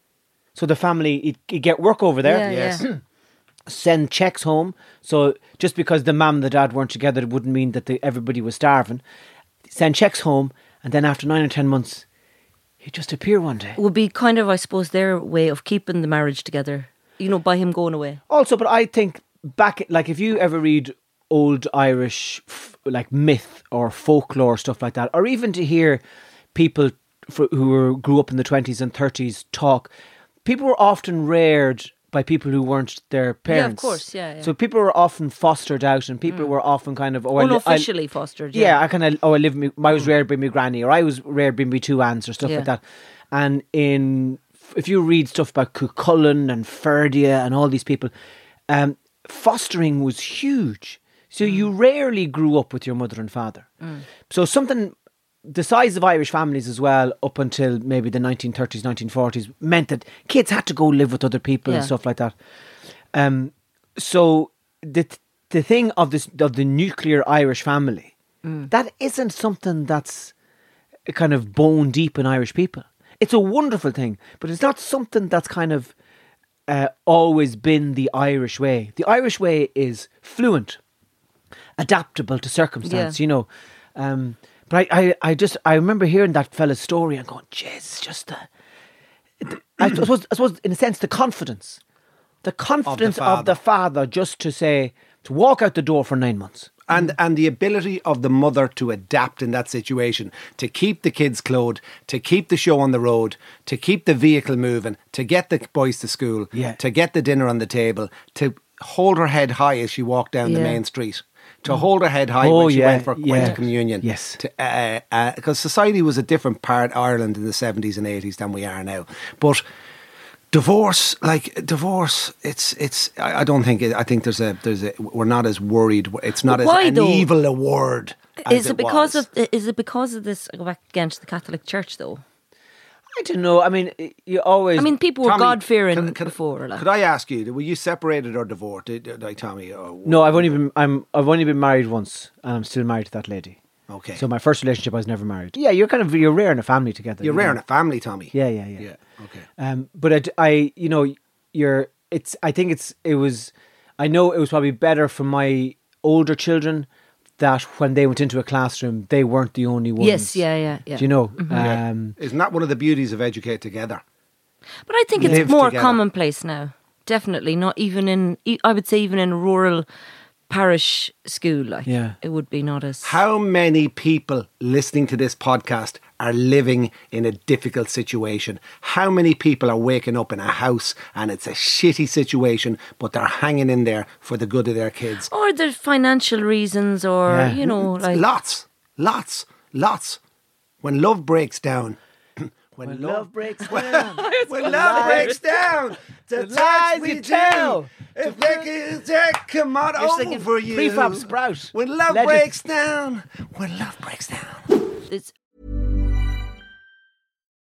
So the family, he'd, he'd get work over there, Yeah, Yes. yeah. send checks home. So just because the mum and the dad weren't together, it wouldn't mean that they, everybody was starving. Send checks home, and then after nine or ten months, he'd just appear one day. It would be kind of, I suppose, their way of keeping the marriage together. You know, by him going away. Also, but I think back, like if you ever read old Irish f- like myth or folklore stuff like that, or even to hear people f- who were grew up in the twenties and thirties talk, people were often reared by people who weren't their parents. course, yeah, yeah. So people were often fostered out, and people were often kind of oh, I li- I- Unofficially fostered. Yeah, Yeah, I kind of oh I live. Me, I was reared by my granny, or I was reared by my two aunts, or stuff Yeah. like that. And in if you read stuff about Cuchulainn and Ferdia and all these people, um, fostering was huge. So you rarely grew up with your mother and father. So something the size of Irish families as well, up until maybe the nineteen thirties, nineteen forties, meant that kids had to go live with other people and Yeah. stuff like that. Um, so the the thing of this of the nuclear Irish family, that isn't something that's kind of bone deep in Irish people. It's a wonderful thing, but it's not something that's kind of uh, always been the Irish way. The Irish way is fluent, adaptable to circumstance, Yeah. you know. Um, but I, I, I just I remember hearing that fella's story and going, "Jeez, it's just the." the- I suppose, I suppose, in a sense, the confidence, the confidence of the, father. father, just to say to walk out the door for nine months. And and the ability of the mother to adapt in that situation, to keep the kids clothed, to keep the show on the road, to keep the vehicle moving, to get the boys to school, Yeah. to get the dinner on the table, to hold her head high as she walked down the Yeah. main street, to hold her head high Oh, when she yeah, went for yeah. went to communion. Yes. Because uh, uh 'cause society was a different part of Ireland in the seventies and eighties than we are now. But divorce, like divorce, it's it's. I, I don't think. It, I think there's a there's a. We're not as worried. It's not But as why, an though? evil a word. as Is it because was. of is it because of this? I go back again to the Catholic Church, though. I don't know. I mean, you always. I mean, people were Tommy, God fearing can- can- before. Like. Could I ask you? Were you separated or divorced? Did, did, like Tommy? Or, no, I've only been. I'm. I've only been married once, and I'm still married to that lady. Okay. So my first relationship, I was never married. Yeah, you're kind of you're rare in a family together. You're you rare know. in a family, Tommy. Yeah, yeah, yeah. Yeah. Okay. Um, but I, d- I- you know, you're. It's. I think it's. It was. I know it was probably better for my older children that when they went into a classroom, they weren't the only ones. Yes, yeah, yeah, yeah. Do you know? Yeah. Um, Isn't that one of the beauties of Educate Together? But I think it's Live more together. commonplace now. Definitely, not even in. e- I would say even in a rural parish school, like Yeah. it would be not as. How many people listening to this podcast are living in a difficult situation? How many people are waking up in a house and it's a shitty situation, but they're hanging in there for the good of their kids? Or there's financial reasons, or Yeah. you know, like Lots, lots, lots. When love breaks down. When, when love, love breaks down. when love breaks down, the The lies lies we you tell. tell. If they can take come out You're singing over you. Prefab Sprout. When love Legend. breaks down. When love breaks down. it's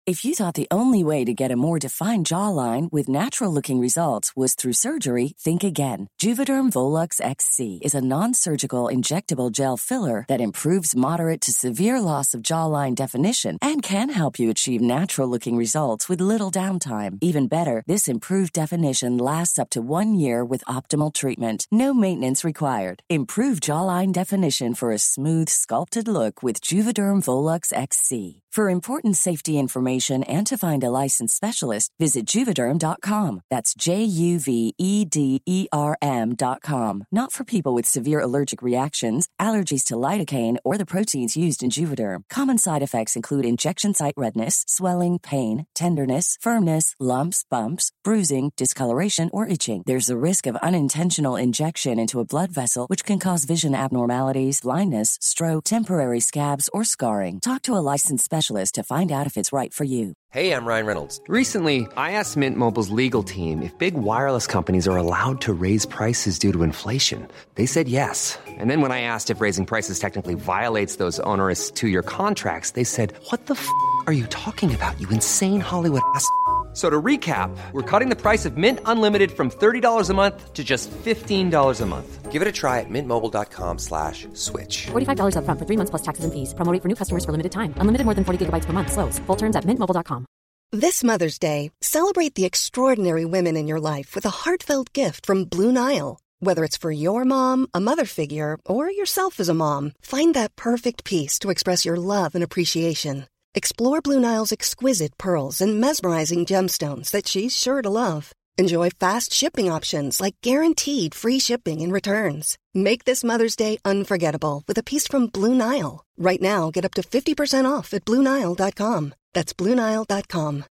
If you thought the only way to get a more defined jawline with natural-looking results was through surgery, think again. Juvederm Volux X C is a non-surgical injectable gel filler that improves moderate to severe loss of jawline definition and can help you achieve natural-looking results with little downtime. Even better, this improved definition lasts up to one year with optimal treatment. No maintenance required. Improve jawline definition for a smooth, sculpted look with Juvederm Volux X C. For important safety information and to find a licensed specialist, visit Juvederm dot com. That's J U V E D E R M dot com. Not for people with severe allergic reactions, allergies to lidocaine, or the proteins used in Juvederm. Common side effects include injection site redness, swelling, pain, tenderness, firmness, lumps, bumps, bruising, discoloration, or itching. There's a risk of unintentional injection into a blood vessel, which can cause vision abnormalities, blindness, stroke, temporary scabs, or scarring. Talk to a licensed specialist to find out if it's right for you. Hey, I'm Ryan Reynolds. Recently, I asked Mint Mobile's legal team if big wireless companies are allowed to raise prices due to inflation. They said yes. And then when I asked if raising prices technically violates those onerous two-year contracts, they said, what the f*** are you talking about, you insane Hollywood ass f- So to recap, we're cutting the price of Mint Unlimited from thirty dollars a month to just fifteen dollars a month. Give it a try at mintmobile.com slash switch. forty-five dollars up front for three months plus taxes and fees. Promo rate for new customers for limited time. Unlimited more than forty gigabytes per month. Slows full terms at mint mobile dot com. This Mother's Day, celebrate the extraordinary women in your life with a heartfelt gift from Blue Nile. Whether it's for your mom, a mother figure, or yourself as a mom, find that perfect piece to express your love and appreciation. Explore Blue Nile's exquisite pearls and mesmerizing gemstones that she's sure to love. Enjoy fast shipping options like guaranteed free shipping and returns. Make this Mother's Day unforgettable with a piece from Blue Nile. Right now, get up to fifty percent off at blue nile dot com. That's blue nile dot com.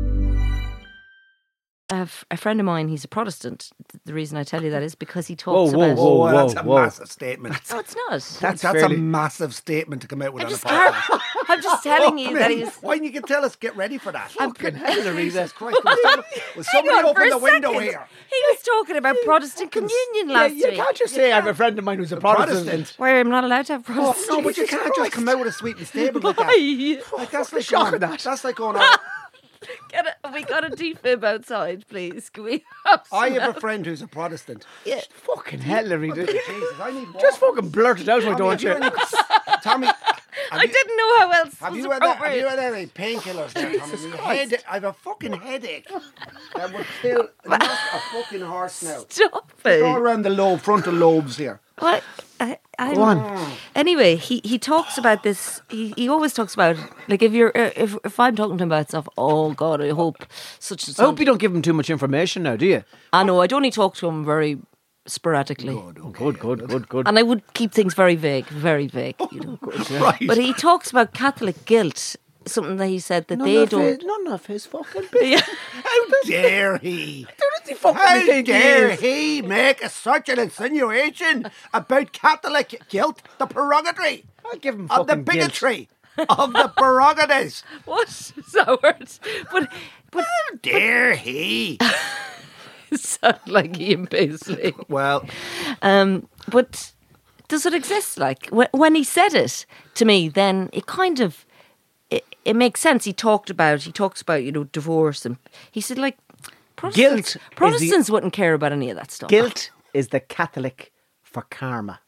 A, f- a friend of mine, he's a Protestant. The reason I tell you that is because he talks Whoa, whoa, about... whoa, Oh, that's a whoa. massive statement. No, it's not. That's, That's that's fairly- a massive statement to come out with I'm on a just, podcast. I'm just telling you Come that in. he's... Why didn't you tell us get ready for that? I'm Fucking pre- hell, Jesus Christ. Will somebody, will somebody Hang on for open a the window second. here? He was talking about Protestant communion last you week. can't just say I have a friend of mine who's a Protestant. Protestant. Where I'm not allowed to have Oh, Protestant. no, but you can't just come out with a sweet and statement like that. Why? Like, that's like shock going, of that. That's like going on. Get a, we got a defib outside, please. Can we have I some have a friend who's a Protestant. Yeah. Fucking hell, Larry. dude. Jesus, I need Just water. fucking blurt it out, why Tommy, don't have you? you any- Tommy, have I you- didn't know how else Have was you, had, have appropriate. you had any painkillers there, Tommy? My head, I have a fucking headache. That would kill not a fucking horse now. Stop All it. around the lobe, frontal lobes here. What? I, I'm- Go on. Anyway, he, he talks about this. He, he always talks about, like, if you're uh, if if I'm talking to him about stuff. Oh God, I hope such and such. I hope you don't give him too much information now, do you? I know. I'd only talk to him very sporadically, Good, good, good, good. and I would keep things very vague, very vague. You know. Right. But he talks about Catholic guilt. Something that he said that none, they of don't. his, none of his fucking business. Yeah. How dare he? Who does he fucking How think he dare is? he make a, such an insinuation about Catholic guilt, the prerogative I'll give him of the fucking guilt. bigotry of the prerogatives? What is that word? But but How dare he? it sounded like Ian Paisley. Well, Um, but does it exist? Like wh- when he said it to me, then it kind of it, it makes sense. He talked about he talks about you know divorce, and he said like Protestants, Guilt is the- Protestants wouldn't care about any of that stuff. Guilt is the Catholic for karma.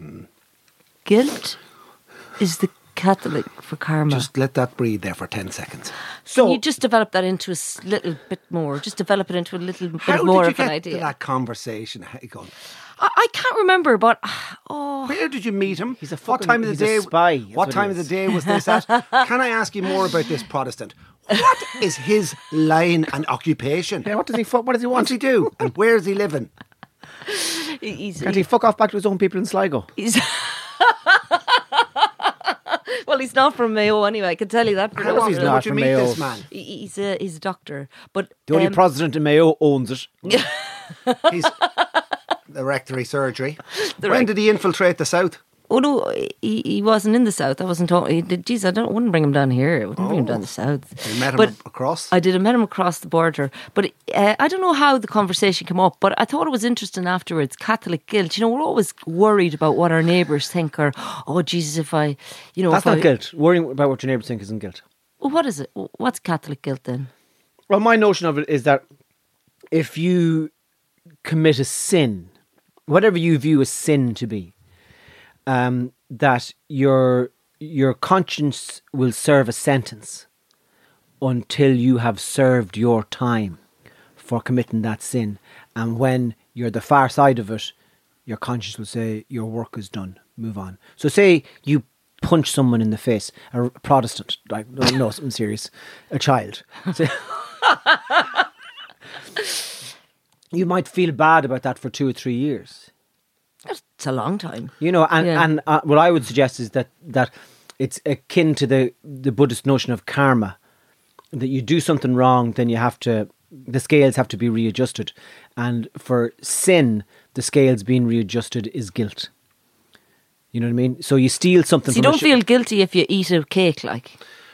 Guilt is the Catholic for karma. just let that breathe there for ten seconds. So Can you just develop that into a s- little bit more? Just develop it into a little bit How more did you of get an to idea. that conversation? How you going? I, I can't remember, but oh, Where did you meet him? He's a what fucking- time of the he's a day? spy, that's What what time he of the is. day was this at? Can I ask you more about this Protestant? What is his line and occupation? yeah, what does he fu- what does he What want? does he do? And where is he living? he- he's, Can't he fuck off back to his own people in Sligo? he's well, he's not from Mayo anyway. I can tell you that. For How no often he's reason. not would you from meet Mayo. this man? He- He's a he's a doctor, but The only um, Protestant in Mayo owns it. He's the rectory surgery. The when rec- did he infiltrate the south? oh no, he, he wasn't in the south. I wasn't talking. Geez, I don't wouldn't bring him down here. I wouldn't bring him down the south. You met him But across. I did. I met him across the border, but uh, I don't know how the conversation came up. But I thought it was interesting afterwards. Catholic guilt. You know, we're always worried about what our neighbours think, or oh Jesus, if I, you know, That's if not I, guilt. Worrying about what your neighbours think isn't guilt. Well, what is it? What's Catholic guilt then? Well, my notion of it is that if you commit a sin, whatever you view a sin to be, um, that your your conscience will serve a sentence until you have served your time for committing that sin. And when you're the far side of it, your conscience will say, your work is done, move on. So say you punch someone in the face, a Protestant, like, no, something serious, a child. So, you might feel bad about that for two or three years. It's a long time. You know, and, Yeah. and uh, what I would suggest is that, that it's akin to the, the Buddhist notion of karma, that you do something wrong, then you have to, the scales have to be readjusted. And for sin, the scales being readjusted is guilt. You know what I mean? So you steal something So you from a don't sh- feel guilty if you eat a cake, like?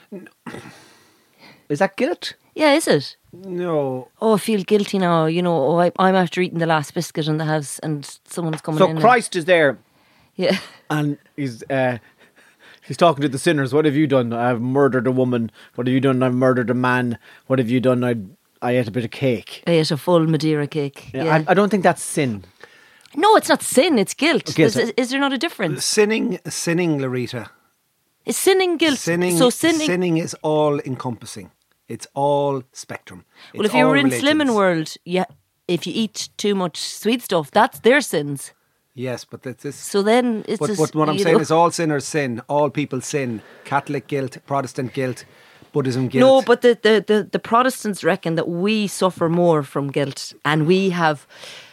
Is that guilt? Yeah, is it? No. Oh, I feel guilty now. You know, oh, I, I'm after eating the last biscuit in the house and someone's coming So in. Christ is there And, yeah. and he's uh, he's talking to the sinners. What have you done? I've murdered a woman. What have you done? I've murdered a man. What have you done? I I ate a bit of cake. I ate a full Madeira cake. Yeah, Yeah. I, I don't think that's sin. No, it's not sin, it's guilt. Okay, Is, so- is there not a difference? Sinning, sinning, Larita. Is sinning guilt? Sinning, so sinning. sinning is all encompassing. It's all spectrum. well, It's if you all were in religions. Slimming World, yeah, if you eat too much sweet stuff, that's their sins. Yes, but that's this. So then it's But, just, but what I'm you saying know- is all sinners sin. All people sin. Catholic guilt, Protestant guilt, Buddhism guilt. No, but the, the, the, the Protestants reckon that we suffer more from guilt, and we have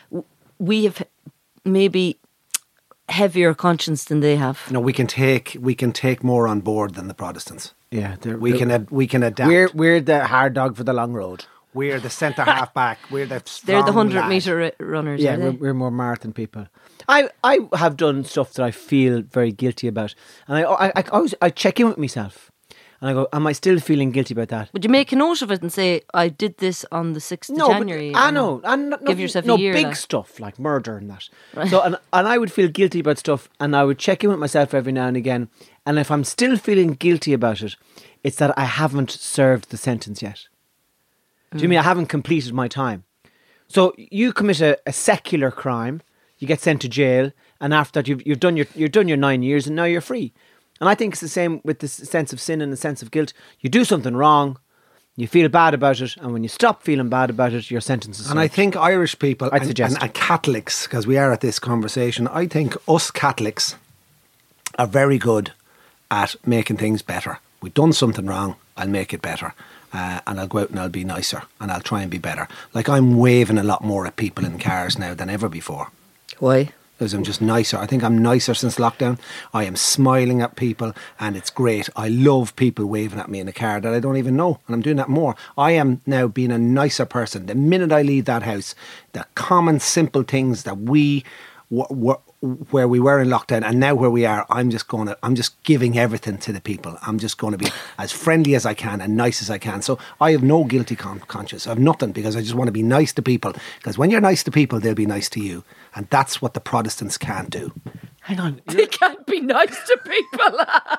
we have maybe heavier conscience than they have. No, we can take we can take more on board than the Protestants. Yeah, they're- We they're- can ad- we can adapt. We're we're the hard dog for the long road. We're the centre half back. We're the They're the strong hundred lad. meter ri- runners. Yeah, are we're, they? we're more marathon people. I, I have done stuff that I feel very guilty about, and I I, I always I check in with myself, and I go, am I still feeling guilty about that? Would you make a note of it and say, I did this on the sixth of No, January? but I and know, and no, give yourself no a year. big like. stuff like murder and that. So, and and I would feel guilty about stuff, and I would check in with myself every now and again. And if I'm still feeling guilty about it, it's that I haven't served the sentence yet. Do you mean I haven't completed my time? So you commit a, a secular crime, you get sent to jail, and after that you've you've done your you've done your nine years, and now you're free. And I think it's the same with the sense of sin and the sense of guilt. You do something wrong, you feel bad about it, and when you stop feeling bad about it, your sentence is And I served. think Irish people I'd and, suggest. and, and Catholics, because we are at this conversation, I think us Catholics are very good at making things better. We've done something wrong, I'll make it better. Uh, and I'll go out and I'll be nicer and I'll try and be better. Like I'm waving a lot more at people in cars now than ever before. Why? Because I'm just nicer. I think I'm nicer since lockdown. I am smiling at people and it's great. I love people waving at me in a car that I don't even know, and I'm doing that more. I am now being a nicer person. The minute I leave that house, the common simple things that we w- w- where we were in lockdown and now where we are, I'm just going to I'm just giving everything to the people. I'm just going to be as friendly as I can and nice as I can. So I have no guilty con- conscience. I have nothing, because I just want to be nice to people, because when you're nice to people, they'll be nice to you, and that's what the Protestants can't do. Hang on, They can't be nice to people.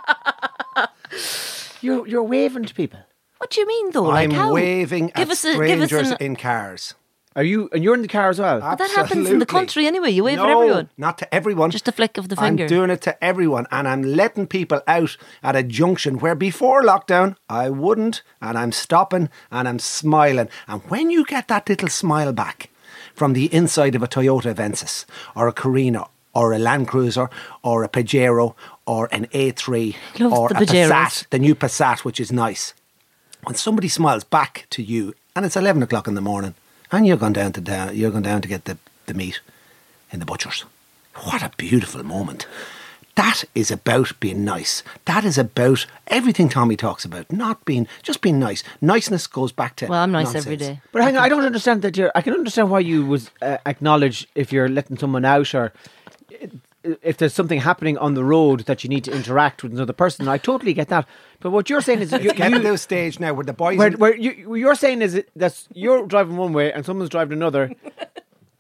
you're you're waving to people. What do you mean, though? Like, I'm how? waving Give at us a- give us strangers an- in cars. Are you? And you're in the car as well. But that happens in the Absolutely. country anyway. You wave no, at everyone. not to everyone. Just a flick of the finger. I'm doing it to everyone, and I'm letting people out at a junction where before lockdown I wouldn't, and I'm stopping and I'm smiling. And when you get that little smile back from the inside of a Toyota Avensis or a Carina or a Land Cruiser or a Pajero or an A three Love or the a Pajeros. Passat, the new Passat, which is nice. When somebody smiles back to you, and it's eleven o'clock in the morning, and you're going down to down, you're going down to get the, the meat in the butcher's. What a beautiful moment. That is about being nice. That is about everything Tommy talks about. Not being, just being nice. Niceness goes back to Well, I'm nice nonsense. every day. But hang on, I don't understand that you're. I can understand why you would uh, acknowledge if you're letting someone out, or if there's something happening on the road that you need to interact with another person. I totally get that. But what you're saying is, you, It's getting you, to the stage now where the boys... where, where you, what you're saying is that you're driving one way and someone's driving another,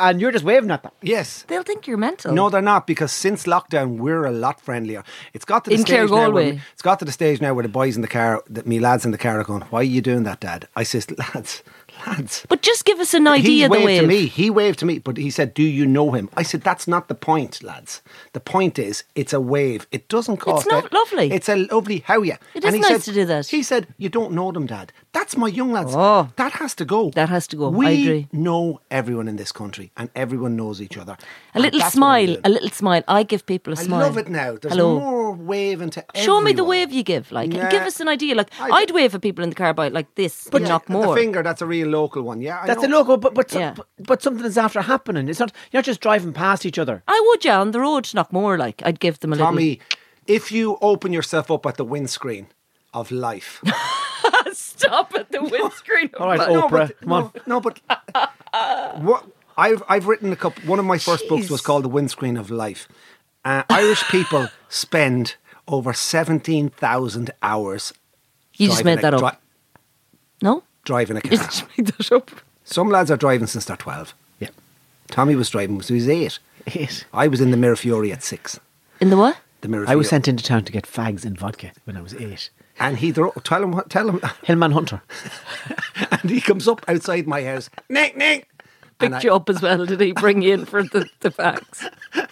and you're just waving at them. Yes. They'll think you're mental. No, they're not, because since lockdown, we're a lot friendlier. It's got to the In stage now. Claregalway. Where, it's got to the stage now where the boys in the car, that me lads in the car, are going, "Why are you doing that, Dad?" I says, "Lads, lads." But just give us an He idea of the waved wave. to me. He waved to me, but he said, "Do you know him?" I said, "That's not the point, lads. The point is, it's a wave. It doesn't cost. not it. lovely. It's a lovely how ya." It And is he nice said- to do that. He said, "You don't know them, Dad. That's my young lads. Oh. That has to go. That has to go. We I agree. know everyone in this country, and everyone knows each other. A little And that's what I'm smile, doing. a little smile. I give people a I smile. love it now. There's Hello. more waving to Show me the everyone. wave you give, like, Nah. and give us an idea. Like, I- I'd wave at people in the car by like this, but Yeah, Knockmore. The finger, that's a real local one. Yeah, I That's know. a local, but but, some- Yeah. but but something is after happening. It's not you're not just driving past each other. I would, yeah, on the road to Knockmore. Like, I'd give them a Tommy, if you open yourself up at the windscreen of life. little. Stop at the windscreen. All right, No, Oprah, but- come on. No, no, but what I've I've written a couple. One of my first books was Jeez. called The Windscreen of Life. Uh, Irish people spend over seventeen thousand hours. You just driving made that a, up. dri- No, driving a you car. just made that up. Some lads are driving since they're twelve. Yeah, Tommy was driving since he was eight. eight. I was in the Mirafiori at six. In the what? The Mirafiori. I was sent into town to get fags and vodka when I was eight. And he dro- tell him what tell him Hillman Hunter. and he comes up outside my house. Nick, Nick. And Picked you up as well. Did he bring you in for the, the facts?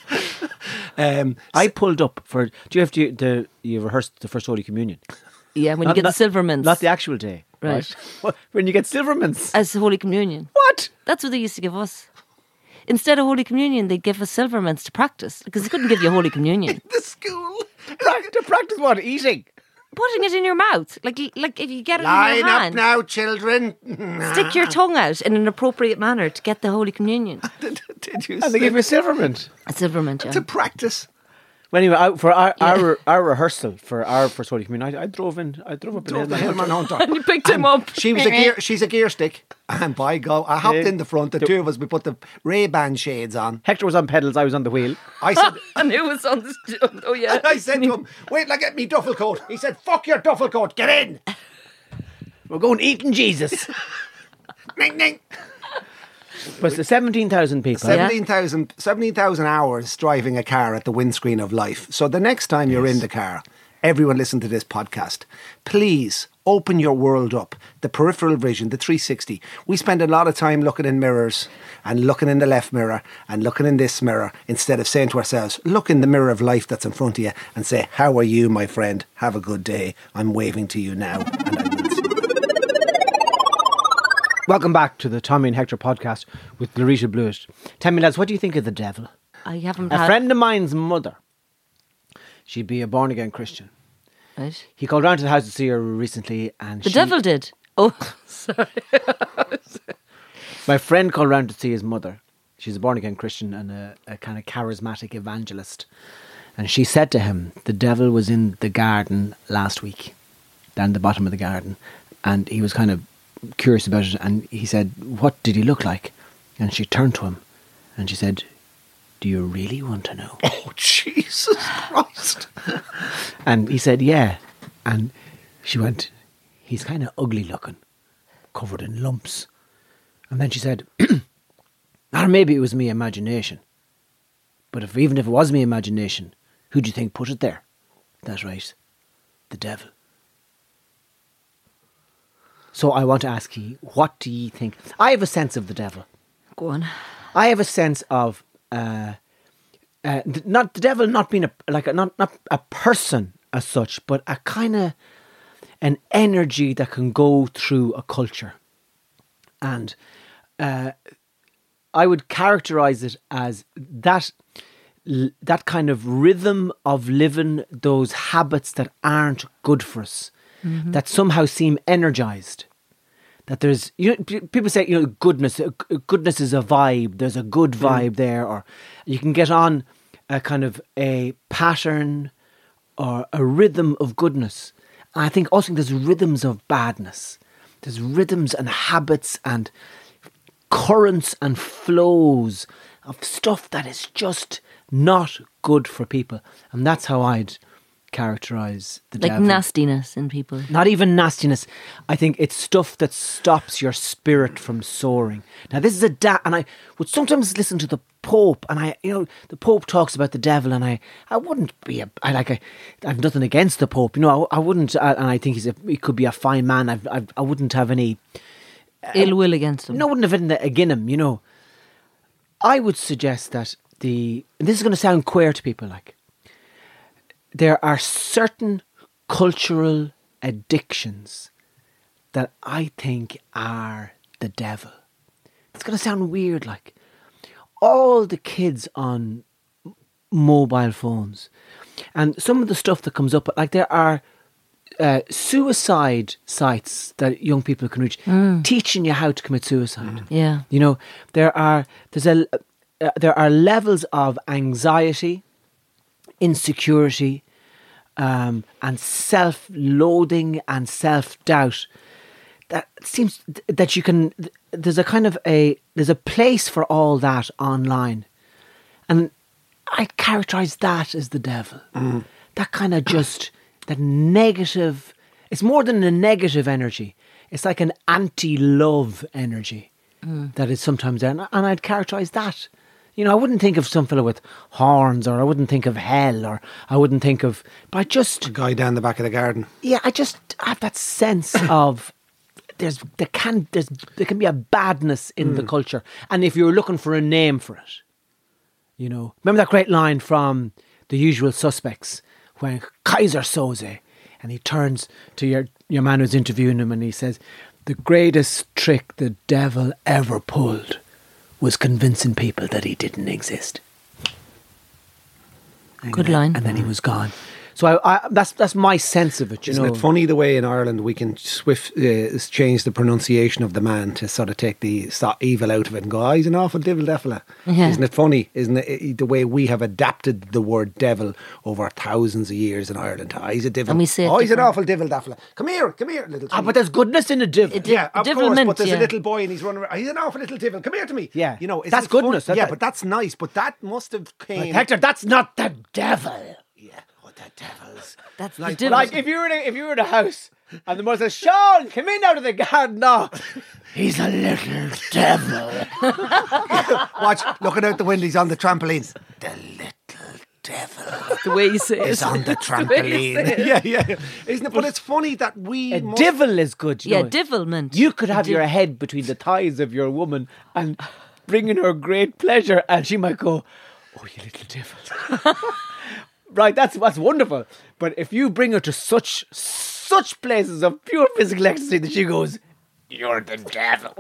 Um, I pulled up for. Do you have to the you rehearsed the first Holy Communion? Yeah, when Not- you get not- the silver mints. Not the actual day, Right. right? When you get silver mints. As Holy Communion. What? That's what they used to give us. Instead of Holy Communion, they'd give us silver mints to practice because they couldn't give you Holy Communion. the school. Pra- to practice what? Eating. Putting it in your mouth, like like if you get it in Line your up hand, now, children. stick your tongue out in an appropriate manner to get the Holy Communion. Did, did you And they give slip you silver mint. A silver mint, yeah. to practice? Well, anyway, I, for our, Yeah. our our rehearsal for our first Holy Communion, I, I drove in. I drove up in Drove the Hillman Hillman Hunter. Hunter. And you picked him up. She was a gear. She's a gear stick. And by God, I hopped Yeah. in the front. The two of us, we put the Ray-Ban shades on. Hector was on pedals. I was on the wheel. I said, And it was on the. St- oh yeah. I said to him, "Wait till I get me duffel coat." He said, "Fuck your duffel coat. Get in." We're going eating Jesus. Ning, ning. But the seventeen thousand people. seventeen thousand seventeen thousand hours driving a car at the windscreen of life. So the next time you're in the car, everyone listen to this podcast. Please open your world up. The peripheral vision, the three sixty. We spend a lot of time looking in mirrors and looking in the left mirror and looking in this mirror instead of saying to ourselves, look in the mirror of life that's in front of you and say, "How are you, my friend? Have a good day. I'm waving to you now." And I will see. Welcome back to the Tommy and Hector podcast with Larita Blewett. Tell me, lads, what do you think of the devil? I haven't A had. friend of mine's mother, she'd be a born again Christian. Right. He called round to the house to see her recently, and The she, devil did. Oh, sorry. my friend called round to see his mother. She's a born again Christian and a, a kind of charismatic evangelist. And she said to him, the devil was in the garden last week, down the bottom of the garden. And he was kind of curious about it. And he said, what did he look like? And she turned to him and she said, do you really want to know? Oh, Jesus Christ. And he said, yeah. And she went, he's kind of ugly looking, covered in lumps. And then she said, or maybe it was me imagination. But if even if it was me imagination, who do you think put it there? That's right, the devil. So I want to ask you, what do you think? I have a sense of the devil. Go on. I have a sense of uh, uh, th- not the devil not being a like a, not not a person as such, but a kind of an energy that can go through a culture, and uh, I would characterize it as that l- that kind of rhythm of living those habits that aren't good for us, that somehow seem energized. That there's, you know, p- people say, you know, goodness, uh, g- goodness is a vibe. There's a good vibe there, or you can get on a kind of a pattern or a rhythm of goodness. And I think also there's rhythms of badness. There's rhythms and habits and currents and flows of stuff that is just not good for people. And that's how I'd characterise the Like devil. nastiness in people. Not even nastiness. I think it's stuff that stops your spirit from soaring. Now, this is a da- and I would sometimes listen to the Pope, and I, you know, the Pope talks about the devil, and I, I wouldn't be a, I like, I, I have nothing against the Pope, you know, I, I wouldn't, uh, and I think he's a, he could be a fine man. I've, I've, I wouldn't have any Ill will against him. No, wouldn't have anything against him, you know. I would suggest that the, and this is going to sound queer to people, like, there are certain cultural addictions that I think are the devil. It's going to sound weird, like, all the kids on mobile phones and some of the stuff that comes up, like there are uh, suicide sites that young people can reach, Mm. teaching you how to commit suicide. Yeah. You know, there are there's a uh, there are levels of anxiety, insecurity, um, and self-loathing and self-doubt that seems that you can. There's a kind of a there's a place for all that online, and I characterise that as the devil. Mm. That kind of just that negative. It's more than a negative energy. It's like an anti-love energy Mm. that is sometimes there, and, and I'd characterise that. You know, I wouldn't think of some fella with horns, or I wouldn't think of hell, or I wouldn't think of. But I just A guy down the back of the garden. yeah, I just have that sense of. There's there can there's there can be a badness in the culture, and if you're looking for a name for it, you know, remember that great line from The Usual Suspects when Kaiser Soze, and he turns to your your man who's interviewing him, and he says, "The greatest trick the devil ever pulled was convincing people that he didn't exist." And Good then- line. and then he was gone. So I, I, that's that's my sense of it. You Isn't know, it funny the way in Ireland we can swift uh, change the pronunciation of the man to sort of take the so- evil out of it and go, oh, he's an awful devil devil. Yeah. Isn't it funny? Isn't it uh, the way we have adapted the word devil over thousands of years in Ireland? Oh, he's a devil. And we say it oh, he's an different. awful devil devil. Come here, come here, little. ah, tree." but there's goodness in a devil. It- Yeah, of course, Devilment, but there's yeah. a little boy and he's running around. He's an awful little devil. Come here to me. Yeah. You know, isn't That's it fun? goodness. That- yeah, that- but that's nice. But that must have came. Hector, that's not the devil. Yeah, what the devils. That's Like- the devil. Like if you were in a, if you were in a house and the mother says, "Sean, come in out of the garden." No, he's a little devil. Watch, looking out the window, he's on the trampolines. The little devil the way you say it. is on the way you say trampoline. it. yeah, yeah, yeah. Isn't it? But it's funny that we. A must- devil is good. You Yeah, know. devilment. You could have Div- your head between the thighs of your woman and bringing her great pleasure, and she might go, "Oh, you little devil." Right, that's that's wonderful. But if you bring her to such such places of pure physical ecstasy that she goes, "You're the devil."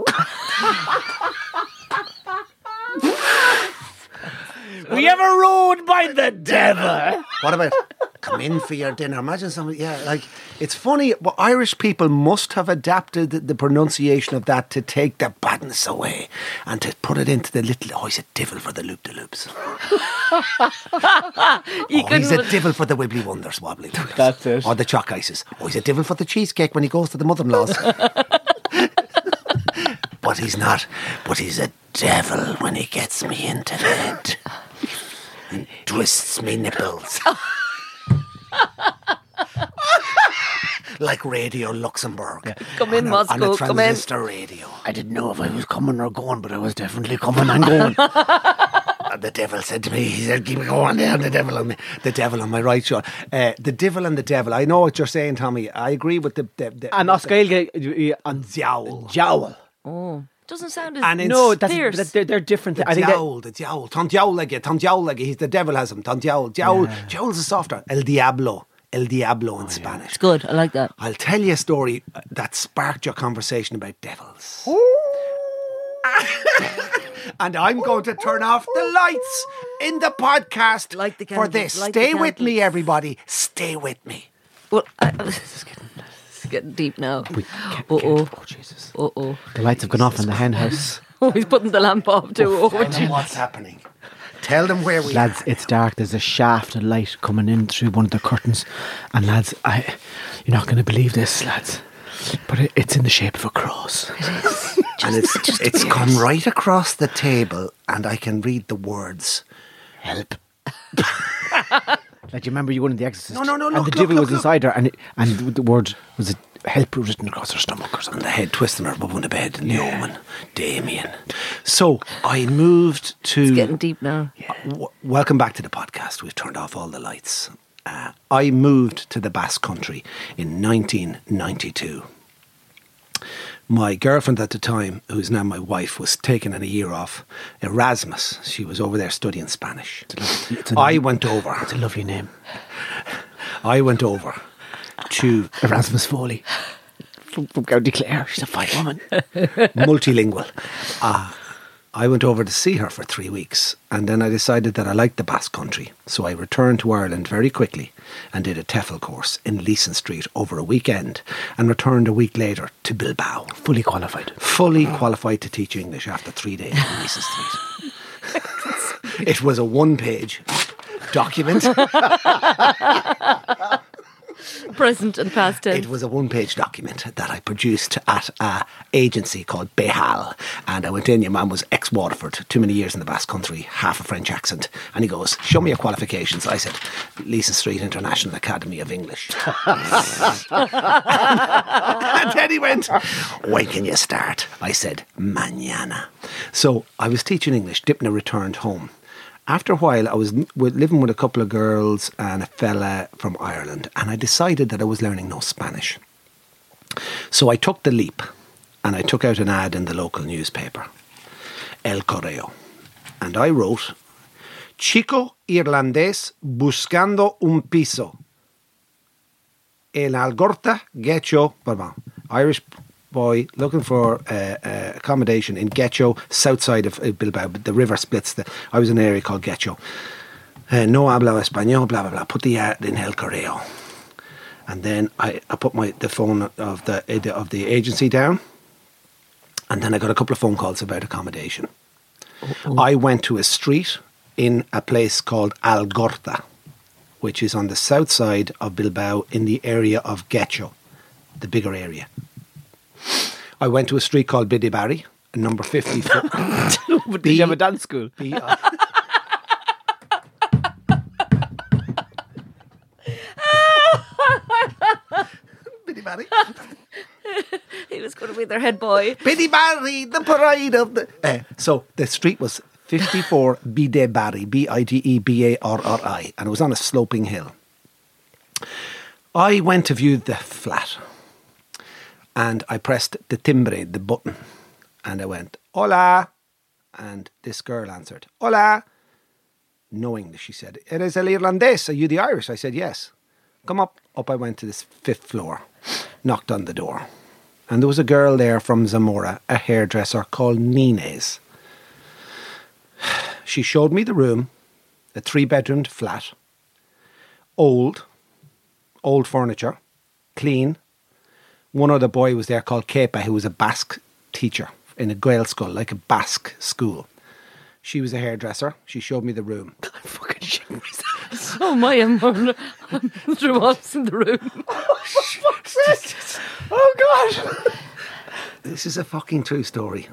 We ever rode by the devil? What about come in for your dinner? Imagine somebody. Yeah, like it's funny. But Irish people must have adapted the, the pronunciation of that to take the badness away and to put it into the little. Oh, he's a devil for the loop de loops. You Oh, he's a couldn't- devil for the wibbly wonders, wobbly wonders. That's it. Or the chalk ices. Oh, he's a devil for the cheesecake when he goes to the mother-in-law's. But he's not. But he's a devil when he gets me into bed and twists me nipples. Like Radio Luxembourg. Come in, on a, Moscow, on a come in. transistor radio. I didn't know if I was coming or going, but I was definitely coming and going. And the devil said to me, he said, keep going there, the devil on me, the devil on my right shoulder. Uh, the devil and the devil. I know what you're saying, Tommy. I agree with the... the, the And Oscar Ilge on Jowl. jowl. Oh, doesn't sound as And it's- No, that's, fierce. that- they're, they're different. The I think that, Jowl, the Jowl. Ton Jowl like it, Ton Jowl like it. He's the devil has him. Ton Jowl. Jowl. Jowl's a softer. El Diablo. El Diablo in Spanish. It's good. I like that. I'll tell you a story that sparked your conversation about devils. And I'm going to turn off the lights in the podcast Light the for candles, this. light the Stay with me, candles. everybody. Stay with me. Well, I, it's, getting, it's getting deep now. Uh oh. oh, Jesus. Uh oh. The lights have gone off in the hen house. Oh, he's putting the lamp off too. Oh, Tell them what's happening. Tell them where we Lads, are. it's dark. There's a shaft of light coming in through one of the curtains. And lads, I, you're not going to believe this, lads. But it, it's in the shape of a cross. And it's, it's come right across the table and I can read the words. Help. Like, you remember you won in The Exorcist? No, no, no, And look, the look, divvy look, was look. inside her, and it, and the word was a help written across her stomach or something. And the head twisting her above on the bed. Newman, Damien. So I moved to. It's getting deep now. W- welcome back to the podcast. We've turned off all the lights. Uh, I moved to the Basque Country in nineteen ninety-two. My girlfriend at the time, who's now my wife, was taking a year off. Erasmus. She was over there studying Spanish. It's a, it's a I lovely, went over. It's a lovely name. I went over to Erasmus Foley. From, from County Clare. She's a fine woman. multilingual. Uh, I went over to see her for three weeks and then I decided that I liked the Basque Country. So I returned to Ireland very quickly and did a TEFL course in Leeson Street over a weekend and returned a week later to Bilbao. Fully qualified. Fully qualified to teach English after three days in Leeson Street. It was a one-page document. Present and past tense. It was a one-page document that I produced at an agency called Behal. And I went in, your man was ex-Waterford, too many years in the Basque Country, half a French accent. And he goes, show me your qualifications. I said, Leeson Street International Academy of English. And then he went, when can you start? I said, mañana. So I was teaching English. Dipna returned home. After a while, I was living with a couple of girls and a fella from Ireland, and I decided that I was learning no Spanish. So I took the leap, and I took out an ad in the local newspaper, El Correo, and I wrote, Chico irlandés buscando un piso. En Algorta, Getxo, pardon, Irish boy looking for uh, uh, accommodation in Getxo, south side of uh, Bilbao. The river splits. The, I was in an area called Getxo. Uh, no habla español, blah, blah, blah. Put the ad in El Correo. And then I, I put my the phone of the of the agency down. And then I got a couple of phone calls about accommodation. Uh-oh. I went to a street in a place called Algorta, which is on the south side of Bilbao in the area of Getxo, the bigger area. I went to a street called Bidibarri, number fifty-four. But did you have a dance school? B- uh, Bidibarri. He was going to be their head boy. Bidibarri, the pride of the... Uh, so the street was fifty-four Bidibarri, B I D E B A R R I, and it was on a sloping hill. I went to view the flat. And I pressed the timbre, the button, and I went, hola. And this girl answered, hola. No English, she said. Eres el irlandés? Are you the Irish? I said, yes. Come up. Up I went to this fifth floor, knocked on the door. And there was a girl there from Zamora, a hairdresser called Nines. She showed me the room, a three-bedroomed flat, old, old furniture, clean. One other boy was there called Kepa, who was a Basque teacher in a Gael school, like a Basque school. She was a hairdresser. She showed me the room. I'm fucking shit myself. So my I'm threw what's in the room. Oh, gosh. This is a fucking true story.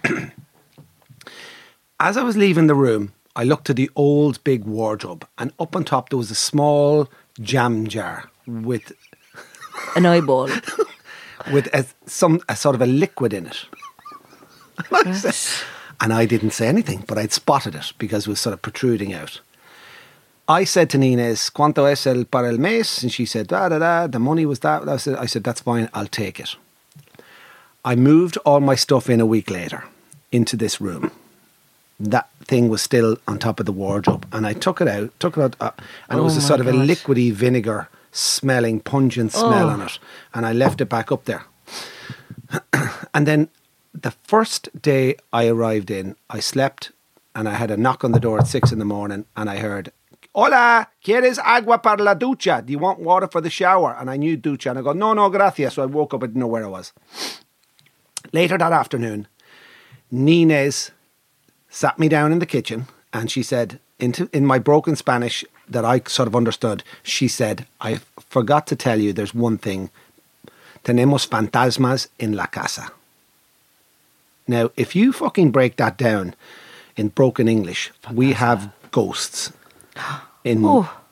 As I was leaving the room, I looked to the old big wardrobe, and up on top there was a small jam jar with An eyeball. with a, some a sort of a liquid in it. And I, said, and I didn't say anything, but I'd spotted it because it was sort of protruding out. I said to Nines, ¿Cuánto es el para el mes? And she said, da da da, the money was that. I said, I said, that's fine, I'll take it. I moved all my stuff in a week later into this room. That thing was still on top of the wardrobe, and I took it out, took it out, uh, and Oh it was a my sort of a God. liquidy vinegar smelling, pungent smell Oh. on it, and I left it back up there. And then the first day I arrived in, I slept, and I had a knock on the door at six in the morning, and I heard, Hola, ¿quieres agua para la ducha? Do you want water for the shower? And I knew ducha, and I go, no, no, gracias. So I woke up, I didn't know where I was. Later that afternoon, Nines sat me down in the kitchen, and she said, into, in my broken Spanish that I sort of understood, she said, I forgot to tell you there's one thing. Tenemos fantasmas en la casa. Now, if you fucking break that down in broken English, we have ghosts in Oh.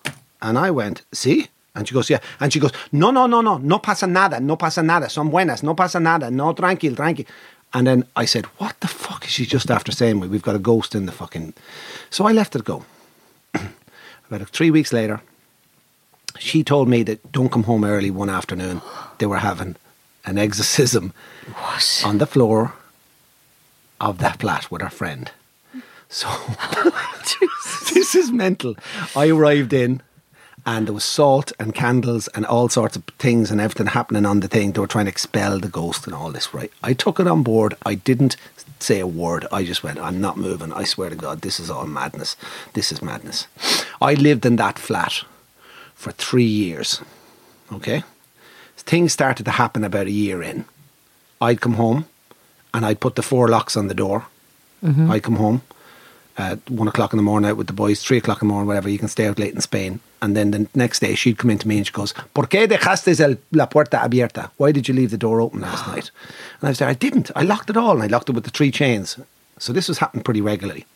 And I went, see? And she goes, yeah. And she goes, no, no, no, no, no pasa nada, no pasa nada, son buenas, no pasa nada, no, tranquil, tranquil. And then I said, what the fuck is she just after saying? We've got a ghost in the fucking... So I let it go. About three weeks later, she told me that don't come home early one afternoon. They were having an exorcism What? on the floor of that flat with her friend. So, this is mental. I arrived in and there was salt and candles and all sorts of things and everything happening on the thing. They were trying to expel the ghost and all this, right? I took it on board. I didn't say a word. I just went, I'm not moving. I swear to God, this is all madness. This is madness. I lived in that flat for three years, okay? Things started to happen about a year in. I'd come home and I'd put the four locks on the door. Mm-hmm. I'd come home at one o'clock in the morning out with the boys, three o'clock in the morning, whatever, you can stay out late in Spain. And then the next day she'd come in to me and she goes, ¿Por qué dejaste el, la puerta abierta? Why did you leave the door open last night? And I was there, I didn't. I locked it all and I locked it with the three chains. So this was happening pretty regularly.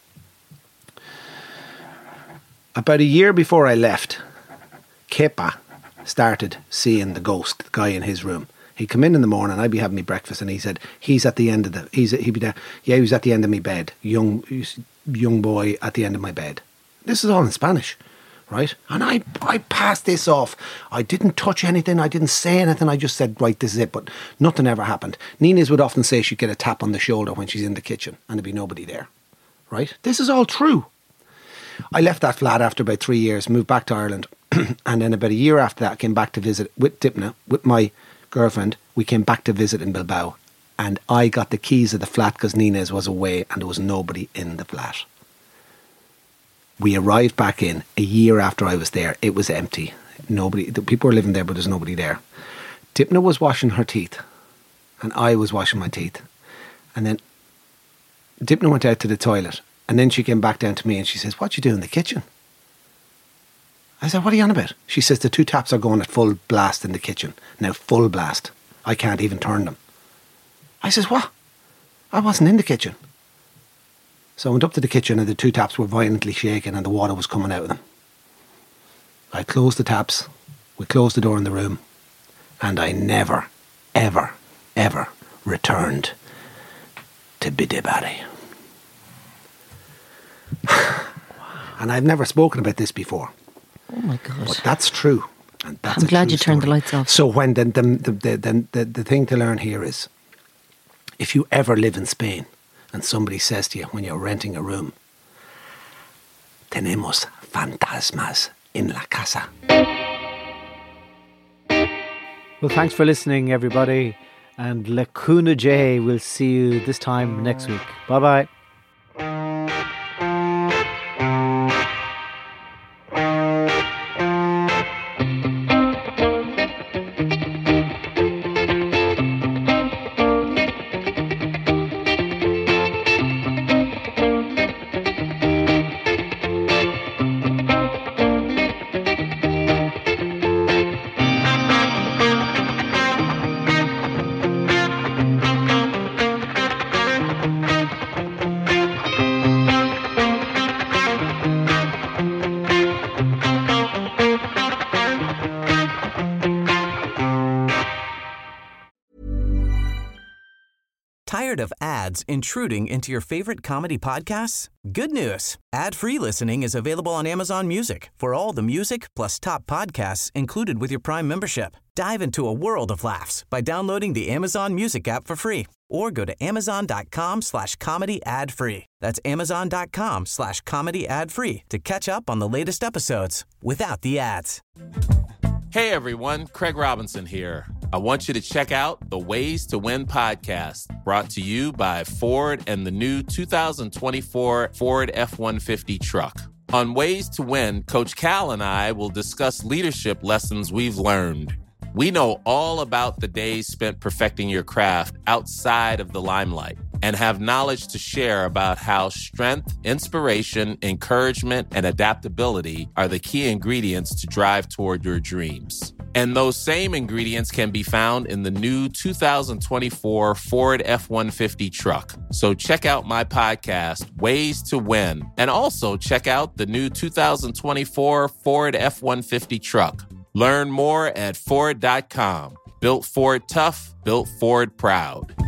About a year before I left, Kepa started seeing the ghost, the guy in his room. He'd come in in the morning, I'd be having me breakfast, and he said, he's at the end of the, he's he'd be there, yeah, he was at the end of my bed, young young boy at the end of my bed. This is all in Spanish, right? And I, I passed this off. I didn't touch anything, I didn't say anything, I just said, right, this is it, but nothing ever happened. Nina's would often say she'd get a tap on the shoulder when she's in the kitchen, and there'd be nobody there, right? This is all true. I left that flat after about three years, moved back to Ireland, and then about a year after that, I came back to visit with Dipna, with my girlfriend. We came back to visit in Bilbao, and I got the keys of the flat because Nina's was away and there was nobody in the flat. We arrived back in a year after I was there. It was empty. Nobody, the people were living there, but there's nobody there. Dipna was washing her teeth, and I was washing my teeth. And then Dipna went out to the toilet, and then she came back down to me and she says, what you do in the kitchen? I said, what are you on about? She says, the two taps are going at full blast in the kitchen. Now, full blast. I can't even turn them. I says, what? I wasn't in the kitchen. So I went up to the kitchen and the two taps were violently shaking and the water was coming out of them. I closed the taps. We closed the door in the room. And I never, ever, ever returned to Bidibari. And I've never spoken about this before. Oh my God. But that's true. And that's I'm glad true you turned story. the lights off. So when the the, the, the, the, the thing to learn here is, if you ever live in Spain and somebody says to you when you're renting a room, tenemos fantasmas en la casa. Well, thanks for listening, everybody. And Lacuna J will see you this time next week. Bye-bye. Tired of ads intruding into your favorite comedy podcasts? Good news. Ad-free listening is available on Amazon Music for all the music plus top podcasts included with your Prime membership. Dive into a world of laughs by downloading the Amazon Music app for free or go to amazon.com slash comedy ad free. That's amazon.com slash comedy ad free to catch up on the latest episodes without the ads. Hey everyone, Craig Robinson here. I want you to check out the Ways to Win podcast, brought to you by Ford and the new two thousand twenty-four Ford F one fifty truck. On Ways to Win, Coach Cal and I will discuss leadership lessons we've learned. We know all about the days spent perfecting your craft outside of the limelight and have knowledge to share about how strength, inspiration, encouragement, and adaptability are the key ingredients to drive toward your dreams. And those same ingredients can be found in the new two thousand twenty-four Ford F one fifty truck. So check out my podcast, Ways to Win, and also check out the new two thousand twenty-four Ford F one fifty truck. Learn more at Ford dot com. Built Ford tough, built Ford proud.